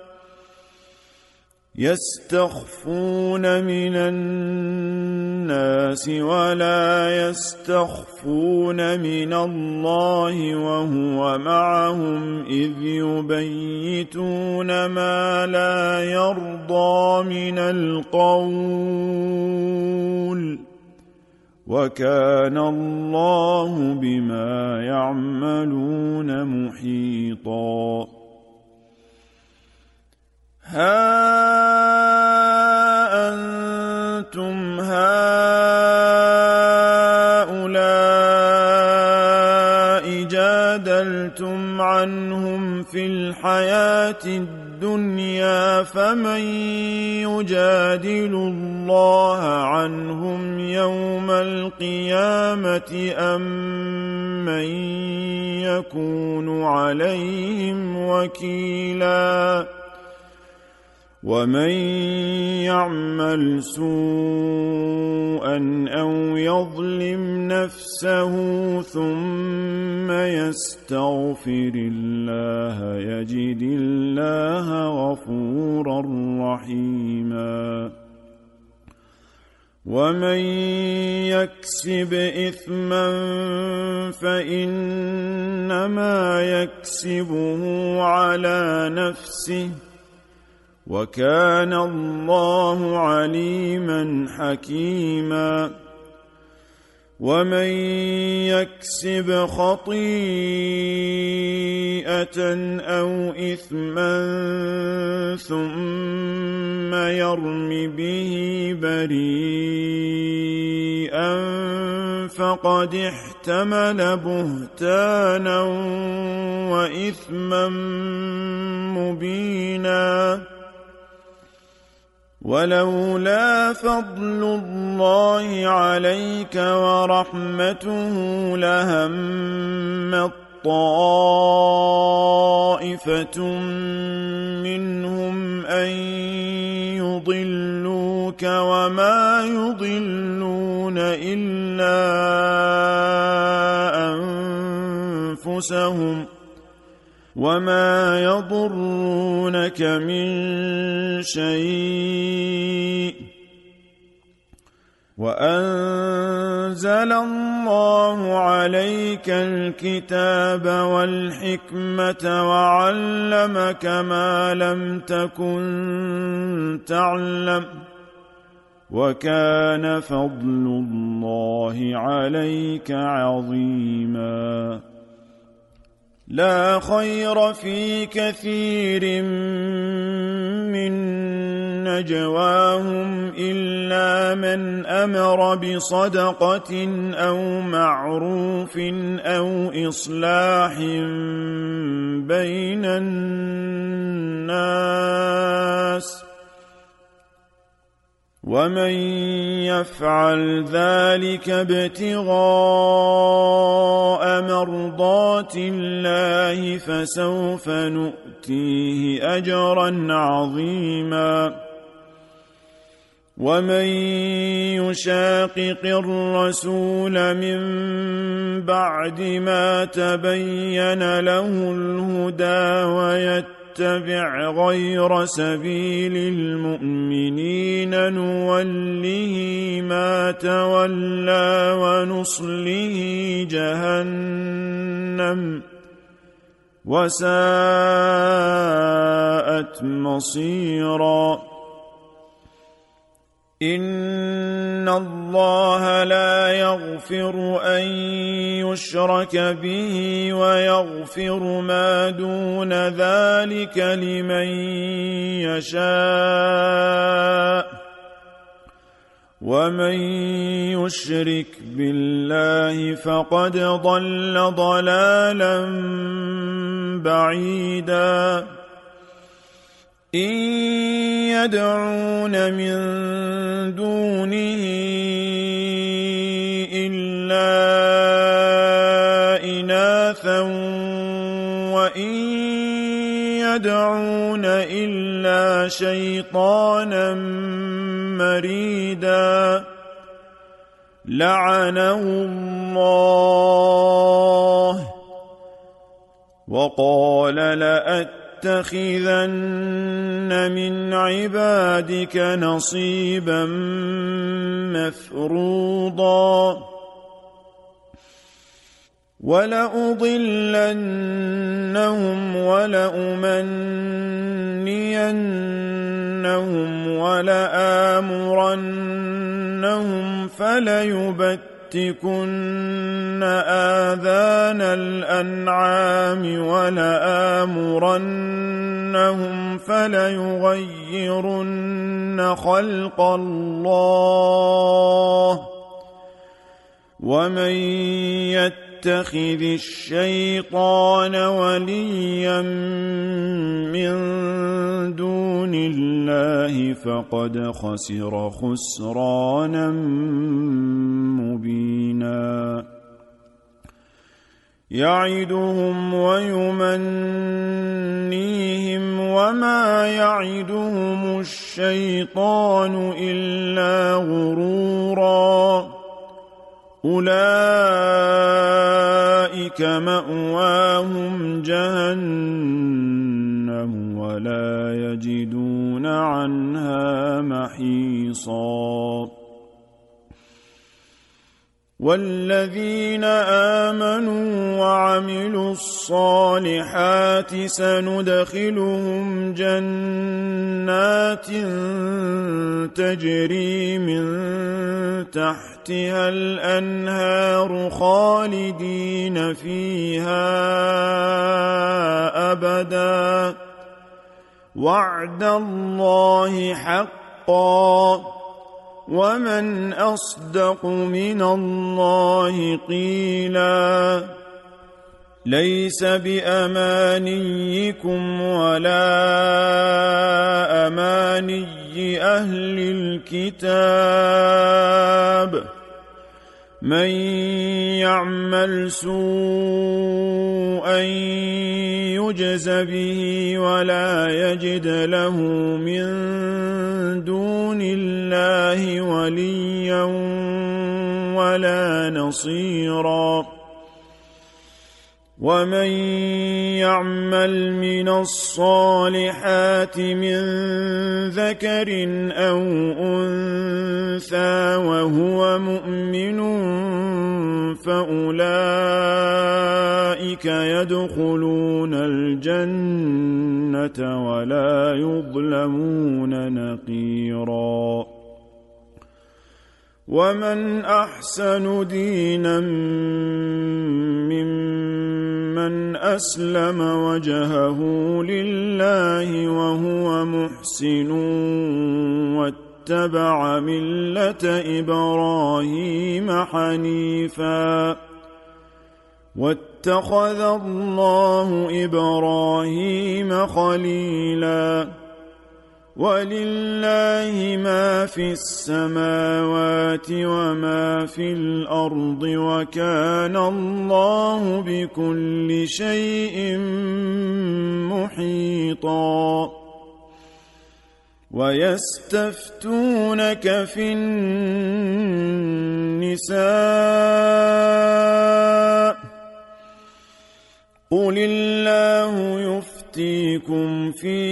يستخفون من الناس ولا يستخفون من الله وهو معهم إذ يبيتون ما لا يرضى من القول وكان الله بما يعملون محيطا ها أنتم هؤلاء جادلتم عنهم في الحياة الدنيا فمن يجادل الله عنهم يوم القيامة أم من يكون عليهم وكيلا ومن يعمل سوءا أو يظلم نفسه ثم يستغفر الله يجد الله غفورا رحيما ومن يكسب إثما فإنما يكسبه على نفسه وكان الله عليما حكيما ومن يكسب خطيئة أو إثما ثم يرم به بريئا فقد احتمل بهتانا وإثما مبينا ولولا فضل الله عليك ورحمته لهمت طائفة منهم أن يضلوك وما يضلون إلا أنفسهم وما يضرونك من شيء وأنزل الله عليك الكتاب والحكمة وعلمك ما لم تكن تعلم وكان فضل الله عليك عظيما لا خير في كثير من نجواهم إلا من أمر بصدقة أو معروف أو إصلاح بين الناس ومن يفعل ذلك ابتغاء مرضات الله فسوف نؤتيه أجرا عظيما ومن يشاقق الرسول من بعد ما تبين له الهدى ويتبع غير سبيل المؤمنين نوله ما تولى ونصله جهنم وساءت مصيرا إن الله لا يغفر أن يشرك به ويغفر ما دون ذلك لمن يشاء ومن يشرك بالله فقد ضل ضلالا بعيدا إن يدعون من دونه إلا إناثا وإن يدعون إلا شيطانا مريدا لعنه الله وقال لأتخذن من عبادك نصيبا مفروضا ولأضلنهم ولأمنينهم ولآمرنهم فليبتكن آذان الأنعام ولآمرنهم فليغيرن خلق الله ومن يتخذ الشيطان وليا من دون الله فقد خسر خسرانا مبينا يعدهم ويمنيهم وما يعدهم الشيطان إلا غرورا أولئك مأواهم جهنم ولا يجدون عنها محيصا والذين آمنوا وعملوا الصالحات سندخلهم جنات تجري من تحتها الأنهار خالدين فيها أبدا وعد الله حقا ومن أصدق من الله قيلا ليس بأمانيكم ولا أماني أهل الكتاب من يعمل سوءا يجز به ولا يجد له من دون الله وليا ولا نصيرا ومن يعمل من الصالحات من ذكر أو أنثى وهو مؤمن فأولئك يدخلون الجنة ولا يظلمون نقيرا ومن أحسن دينا ممن أسلم وجهه لله وهو محسن واتبع ملة إبراهيم حنيفا واتخذ الله إبراهيم خليلا ولله ما في السماوات وما في الأرض وكان الله بكل شيء محيطا ويستفتونك في النساء قل الله يفتيكم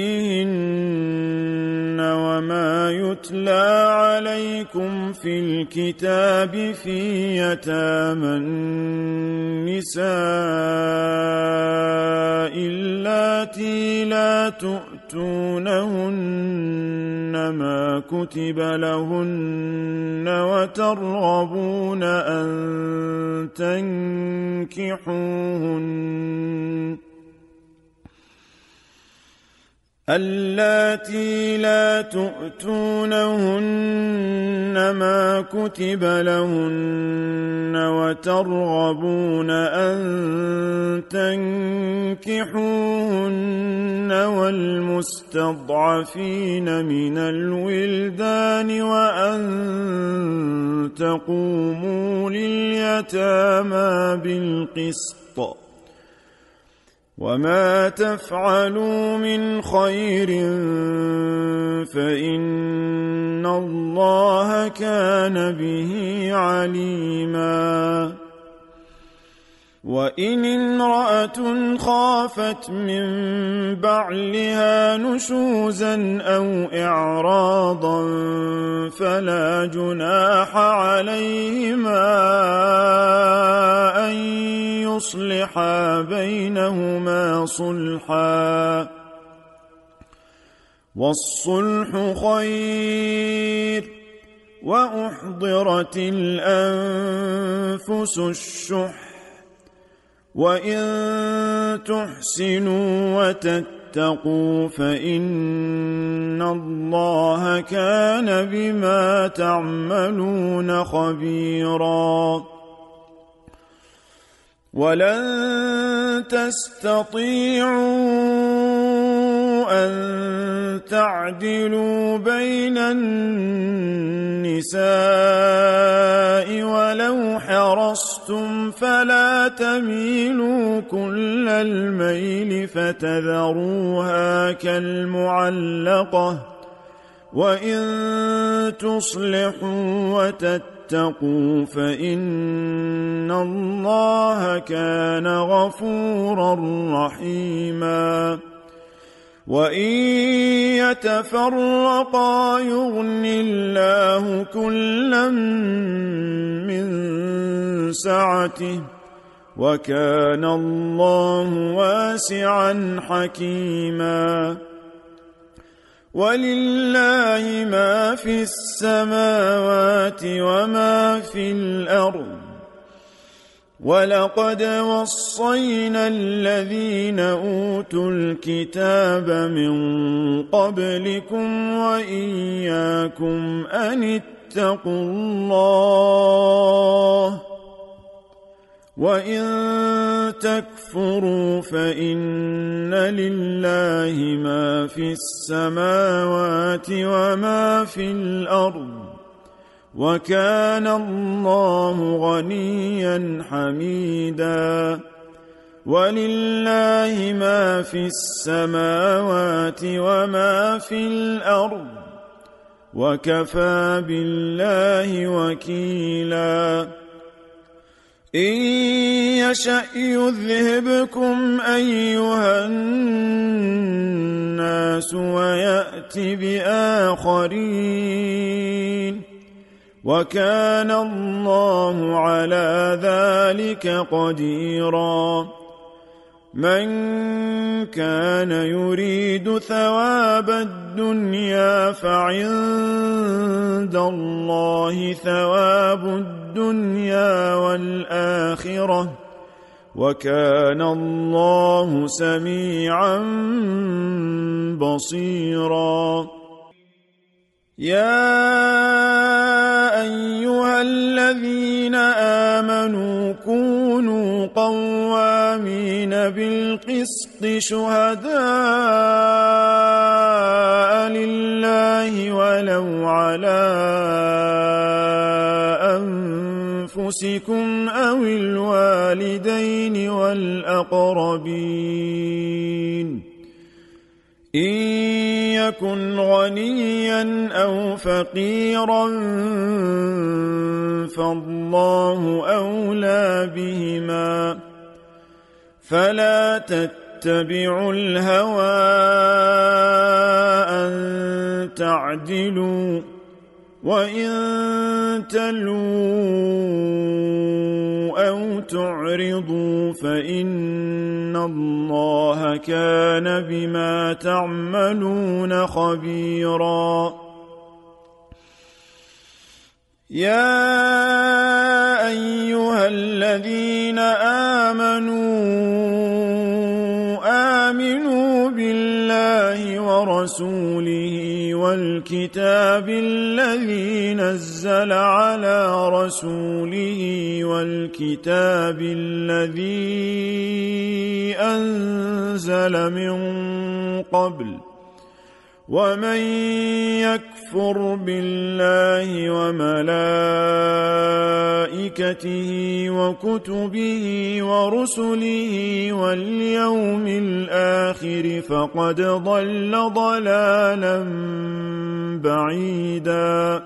فيهن وما يتلى عليكم في الكتاب في يتامى النساء اللاتي لا تؤتونهن ما كتب لهن وترغبون أن تنكحوهن اللاتي لا تؤتونهن ما كتب لهن وترغبون أن تنكحوهن والمستضعفين من الولدان وأن تقوموا لليتامى بالقسط وما تفعلوا من خير فإن الله كان به عليما وإن امرأة خافت من بعلها نشوزا أو إعراضا فلا جناح عليهما أن يصلحا بينهما صلحا والصلح خير وأحضرت الأنفس الشح وإن تحسنوا وتتقوا فإن الله كان بما تعملون خبيرا ولن تستطيعوا أن تعدلوا بين النساء ولو حرصتم فلا تميلوا كل الميل فتذروها كالمعلقة وإن تصلحوا وتتقوا فإن الله كان غفورا رحيما وإن يتفرقا يغن الله كلا من سعته وكان الله واسعا حكيما ولله ما في السماوات وما في الأرض ولقد وصينا الذين أوتوا الكتاب من قبلكم وإياكم أن اتقوا الله وإن تكفروا فإن لله ما في السماوات وما في الأرض وكان الله غنيا حميدا ولله ما في السماوات وما في الأرض وكفى بالله وكيلا إن يشأ يذهبكم أيها الناس ويأت بآخرين وكان الله على ذلك قديرا من كان يريد ثواب الدنيا فعند الله ثواب الدنيا والآخرة وكان الله سميعا بصيرا يا أيها الذين آمنوا كونوا قوامين بالقسط شهداء لله ولو على أنفسكم أو الوالدين والأقربين إن يكن غنيا أو فقيرا فالله أولى بهما فلا تتبعوا الهوى أن تعدلوا وإن تلووا أو تعرضوا فإن الله كان بما تعملون خبيرا يا أيها الذين آمنوا بالله ورسوله والكتاب الذي نزل على رسوله والكتاب الذي أنزل من قبل ومن يكفر بالله وملائكته وكتبه ورسله واليوم الآخر فقد ضل ضلالا بعيدا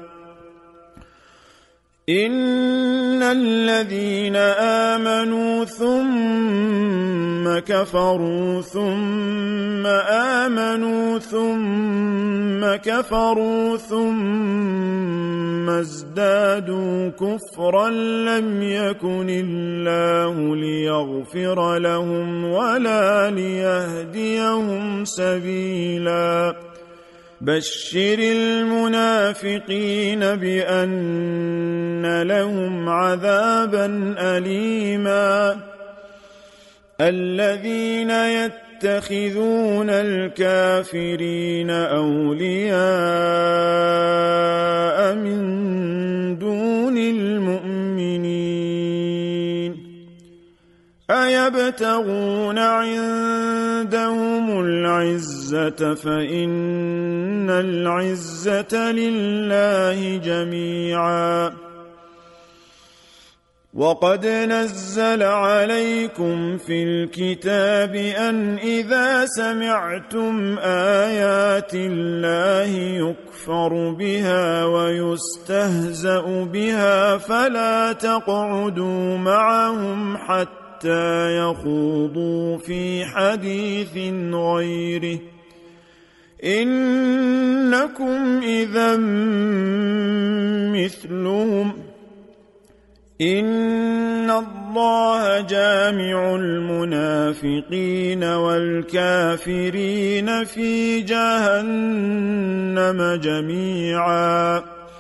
إن الذين آمنوا ثم كفروا ثم آمنوا ثم كفروا ثم ازدادوا كفرا لم يكن الله ليغفر لهم ولا ليهديهم سبيلا بشر المنافقين بأن لهم عذابا أليما الذين يتخذون الكافرين أولياء من دون المؤمنين أيبتغون عندهم العزة فإن العزة لله جميعا وقد نزل عليكم في الكتاب أن إذا سمعتم آيات الله يكفر بها ويستهزأ بها فلا تقعدوا معهم حتى يخوضوا في حديث غيره إنكم إذا مثلهم إن الله جامع المنافقين والكافرين في جهنم جميعا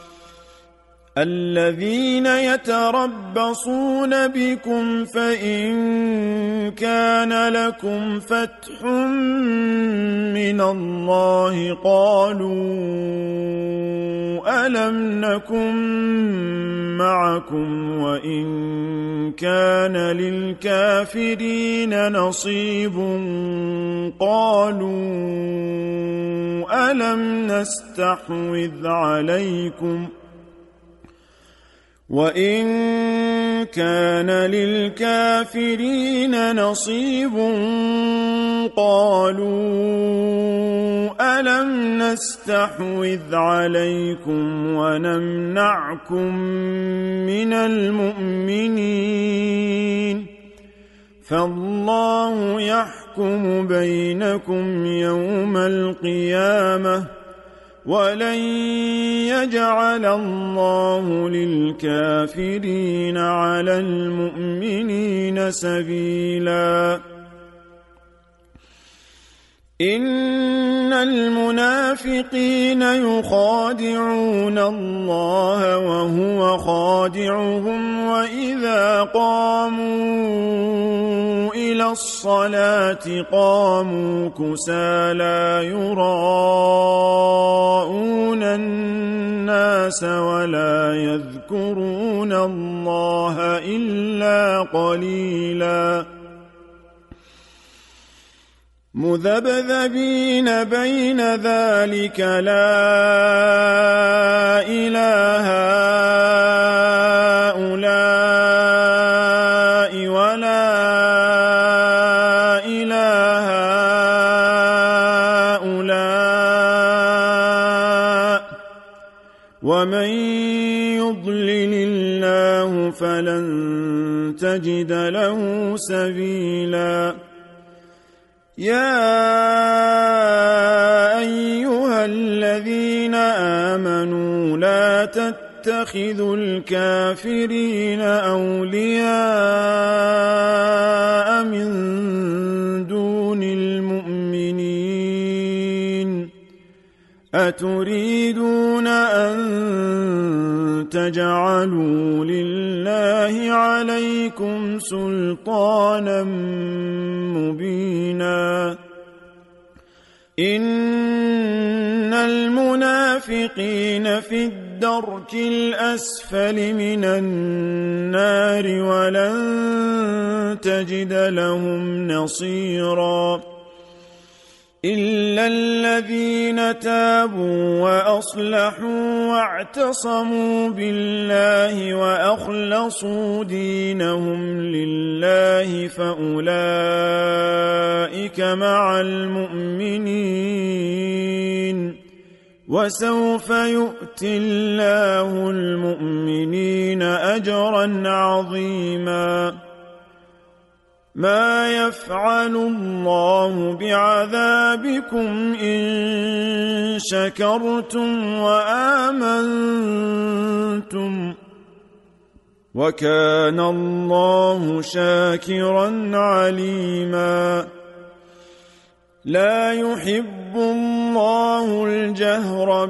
الذين يتربصون بكم فإن كان لكم فتح من الله قالوا ألم نكن معكم وإن كان للكافرين نصيب قالوا ألم نستحوذ عليكم وإن كان للكافرين نصيب قالوا ألم نستحوذ عليكم ونمنعكم من المؤمنين فالله يحكم بينكم يوم القيامة ولن يجعل الله للكافرين على المؤمنين سبيلا إن المنافقين يخادعون الله وهو خادعهم وإذا قاموا إلى الصلاة قاموا كسالى يراءون الناس ولا يذكرون الله إلا قليلا مذبذبين بين ذلك لا إله هؤلاء ولا إله هؤلاء ومن يضلل الله فلن تجد له سبيلا يا أيها الذين آمنوا لا تتخذوا الكافرين أولياء من دون المؤمنين أتريدون أن تجعلوا لله عليكم سلطانا مبينا إن المنافقين في الدرك الأسفل من النار ولن تجد لهم نصيرا إلا الذين تابوا وأصلحوا واعتصموا بالله وأخلصوا دينهم لله فأولئك مع المؤمنين وسوف يؤتي الله المؤمنين أجرا عظيما ما يفعل الله بعذابكم إن شكرتم وآمنتم وكان الله شاكرا عليما لا يحب الله الجهر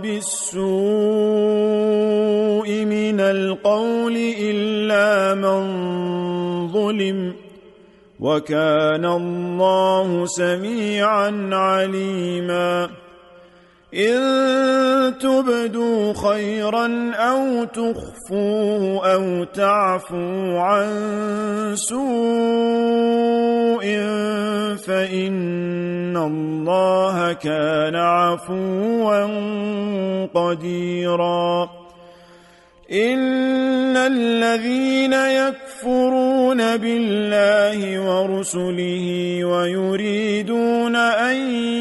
بالسوء من القول إلا من ظلم وكان الله سميعا عليما إن تبدوا خيرا أو تخفوه أو تعفوا عن سوء فإن الله كان عفوا قديرا إن الذين يكفرون بالله ورسله ويريدون أن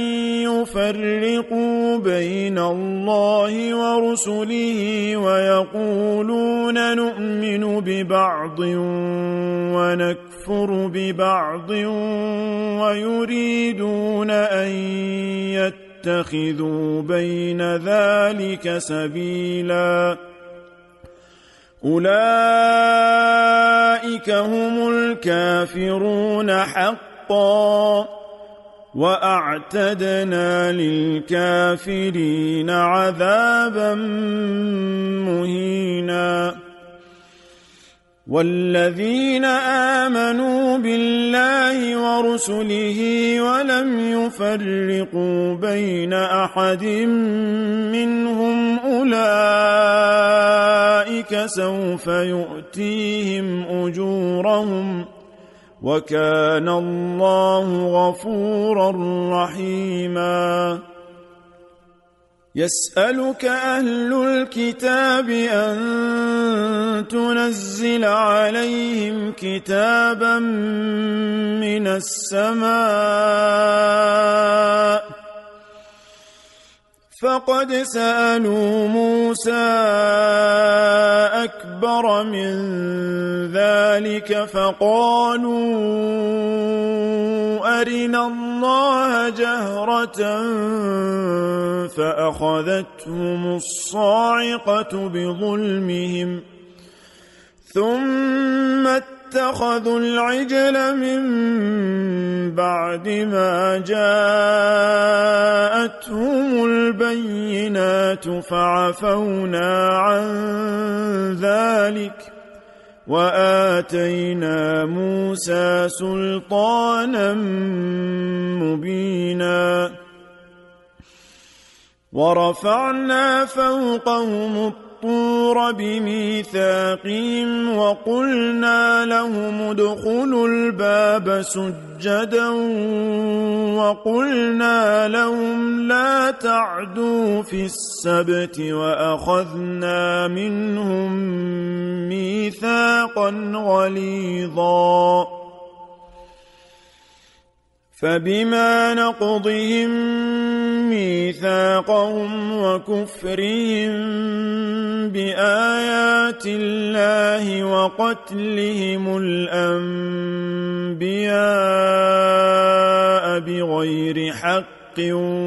يفرقوا بين الله ورسله ويقولون نؤمن ببعض ونكفر ببعض ويريدون أن يتخذوا بين ذلك سبيلا أولئك هم الكافرون حقا وأعتدنا للكافرين عذابا مهينا والذين آمنوا بالله ورسله ولم يفرقوا بين أحد منهم أولئك سوف يؤتيهم أجورهم وكان الله غفورا رحيما. يسألك أهل الكتاب أن تنزل عليهم كتابا من السماء فقد سألوا موسى أكبر من ذلك فقالوا أرنا الله جهرة فأخذتهم الصاعقة بظلمهم ثم اتخذوا العجل من بعد ما جاءتهم البينات فعفونا عن ذلك وآتينا موسى سلطانا مبينا ورفعنا فوقهم الطور بميثاقهم وقلنا لهم ادخلوا الباب سجدا وقلنا لهم لا تعدوا في السبت وأخذنا منهم ميثاقا غليظا فبما نقضهم ميثاقهم وكفرهم بآيات الله وقتلهم الأنبياء بغير حق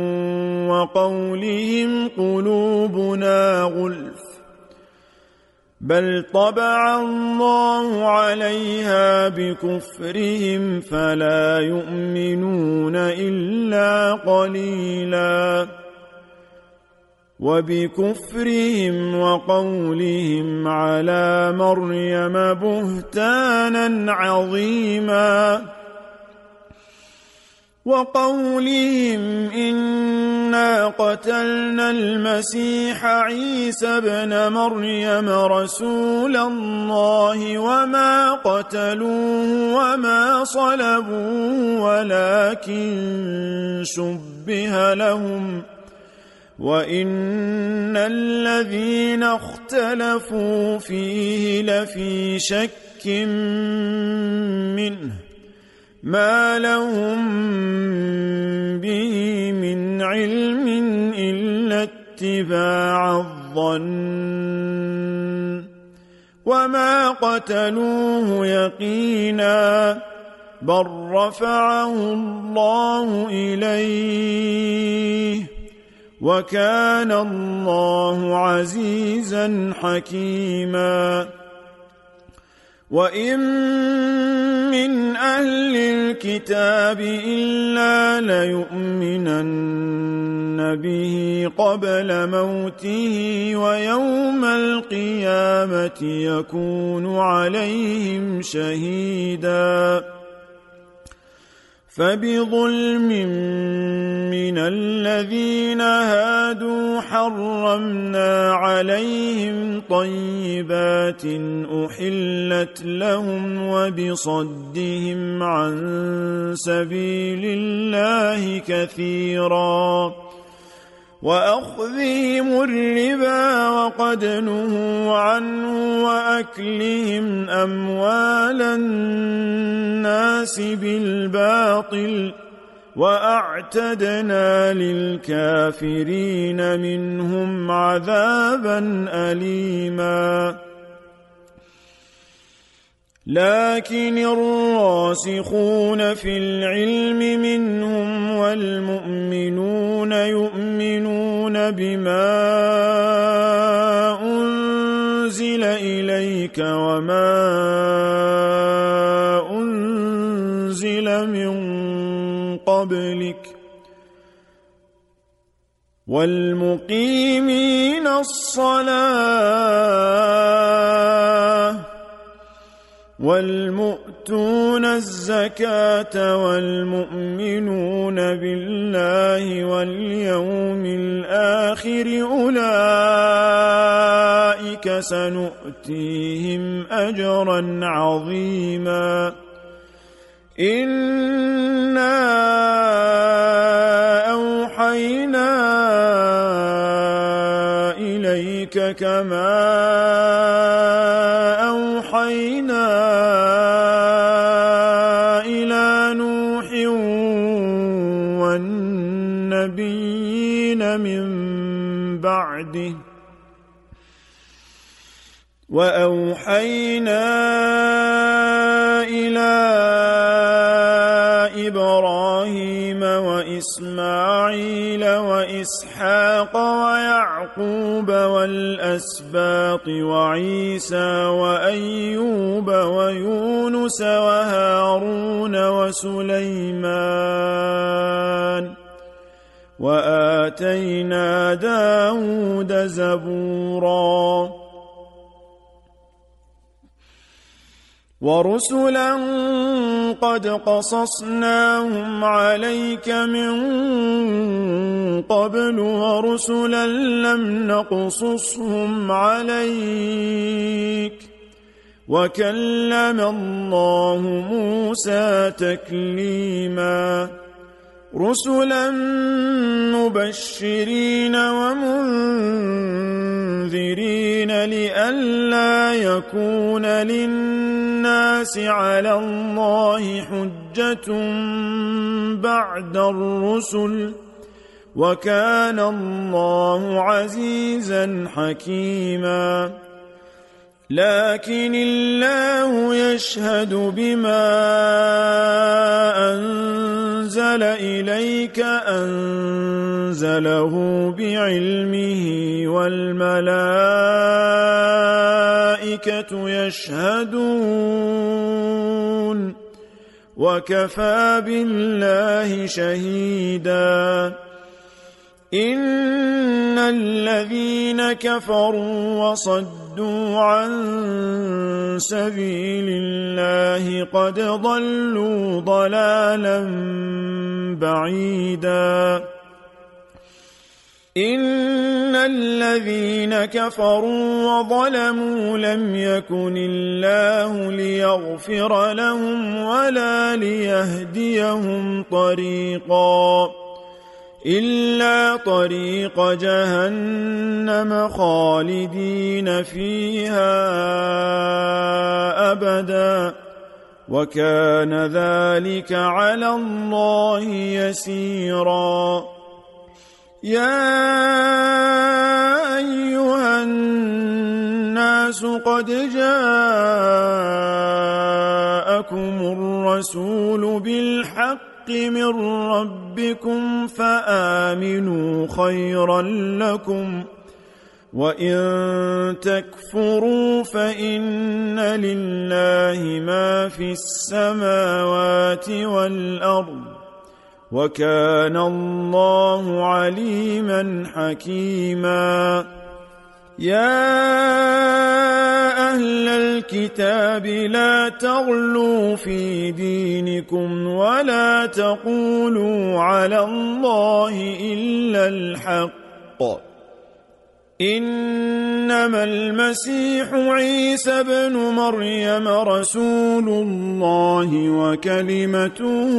وقولهم قلوبنا غلف بل طبع الله عليها بكفرهم فلا يؤمنون إلا قليلا وبكفرهم وقولهم على مريم بهتانا عظيما وقولهم إنا قتلنا المسيح عيسى ابن مريم رسول الله وما قتلوه وما صلبوه ولكن شبه لهم وإن الذين اختلفوا فيه لفي شك منه ما لهم به من علم إلا اتباع الظن وما قتلوه يقينا بل رفعه الله إليه وكان الله عزيزا حكيما وإن من أهل الكتاب إلا ليؤمنن به قبل موته ويوم القيامة يكون عليهم شهيدا فبظلم من الذين هادوا حرمنا عليهم طيبات أحلت لهم وبصدهم عن سبيل الله كثيرا وأخذهم الربا وقد نهوا عنه وأكلهم أموال الناس بالباطل وأعتدنا للكافرين منهم عذابا أليما لكن الراسخون في العلم منهم والمؤمنون يؤمنون بما أنزل إليك وما أنزل من قبلك والمقيمين الصلاة والمؤتون الزكاة والمؤمنون بالله واليوم الآخر أولئك سنؤتيهم أجرا عظيما إنا أوحينا ربك كما أوحينا إلى نوح والنبيين من بعده وأوحينا إلى إبراهيم وإسماعيل وإسحاق ويعقوب والأسباط وعيسى وأيوب ويونس وهارون وسليمان وآتينا داود زبورا ورسلا قد قصصناهم عليك من قبل ورسلا لم نقصصهم عليك وكلم الله موسى تكليما رسلا مبشرين ومنذرين لئلا يكون للناس على الله حجة بعد الرسل وكان الله عزيزا حكيما لكن الله يشهد بما أنزل إليك أنزله بعلمه والملائكة يشهدون وكفى بالله شهيدا إن الذين كفروا وصدوا عن سبيل الله قد ضلوا ضلالا بعيدا إن الذين كفروا وظلموا لم يكن الله ليغفر لهم ولا ليهديهم طريقا إلا طريق جهنم خالدين فيها أبدا وكان ذلك على الله يسيرا يا أيها الناس قد جاءكم الرسول بالحق من ربكم فآمنوا خيرا لكم وإن تكفروا فإن لله ما في السماوات والأرض وكان الله عليما حكيما يا أهل الكتاب لا تغلوا في دينكم ولا تقولوا على الله إلا الحق إنما المسيح عيسى بن مريم رسول الله وكلمته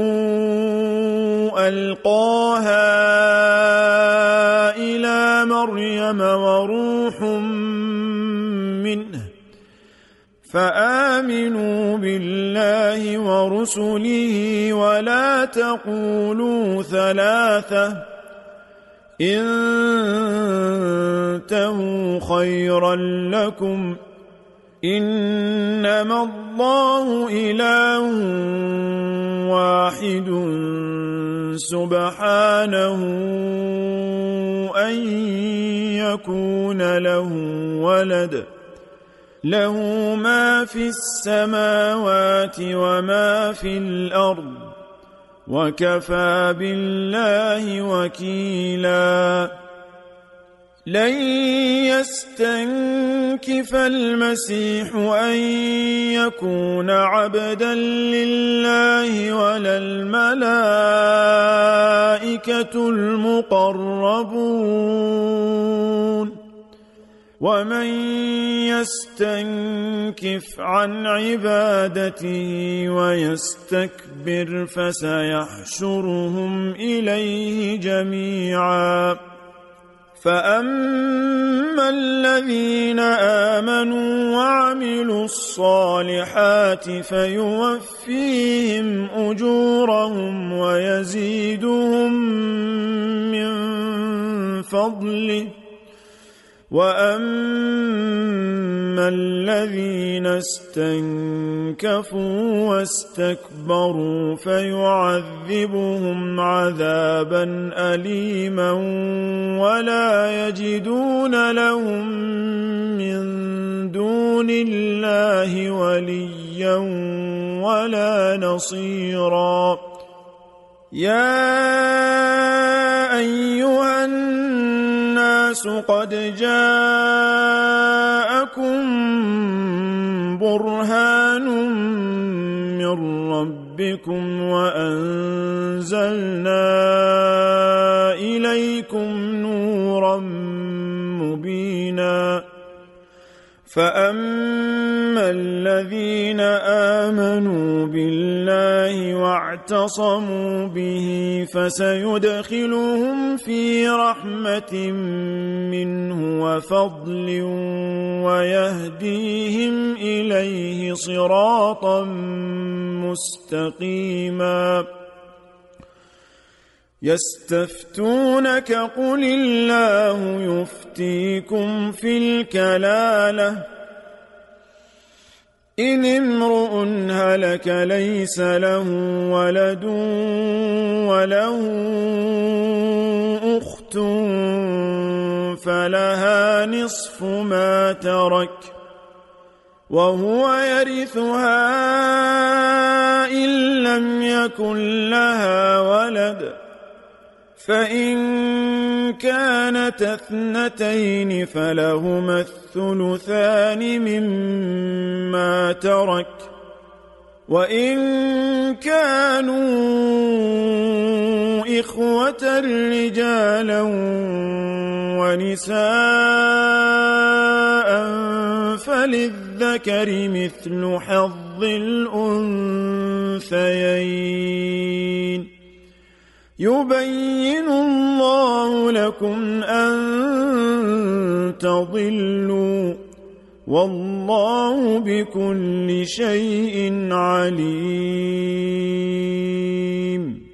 ألقاها إلى مريم وروح منه فآمنوا بالله ورسله ولا تقولوا ثلاثة انتهوا خيرا لكم إنما الله إله واحد سبحانه أن يكون له ولد له ما في السماوات وما في الأرض وكفى بالله وكيلا لن يستنكف المسيح أن يكون عبدا لله ولا الملائكة المقربون ومن يستنكف عن عبادته ويستكبر فسيحشرهم إليه جميعا فأما فأما الذين آمنوا وعملوا الصالحات فيوفيهم أجورهم ويزيدهم من فضله وأما الذين استنكفوا واستكبروا فيعذبهم عذابا أليما ولا يجدون لهم من دون الله وليا ولا نصيرا يا أيها الناس قد جاءكم برهان من ربكم وأنزلنا إليكم نورا مبينا فأما الذين آمنوا بالله واعتصموا به فسيدخلهم في رحمة منه وفضل ويهديهم إليه صراطا مستقيما يستفتونك قل الله يفتيكم في الكلالة إن امرؤ هلك ليس له ولد وله أخت فلها نصف ما ترك وهو يرثها إن لم يكن لها ولد فإن كانت اثنتين فلهما الثلثان مما ترك وإن كانوا إخوة رجالا ونساء فللذكر مثل حظ الأنثيين يبين الله لكم أن تضلوا والله بكل شيء عليم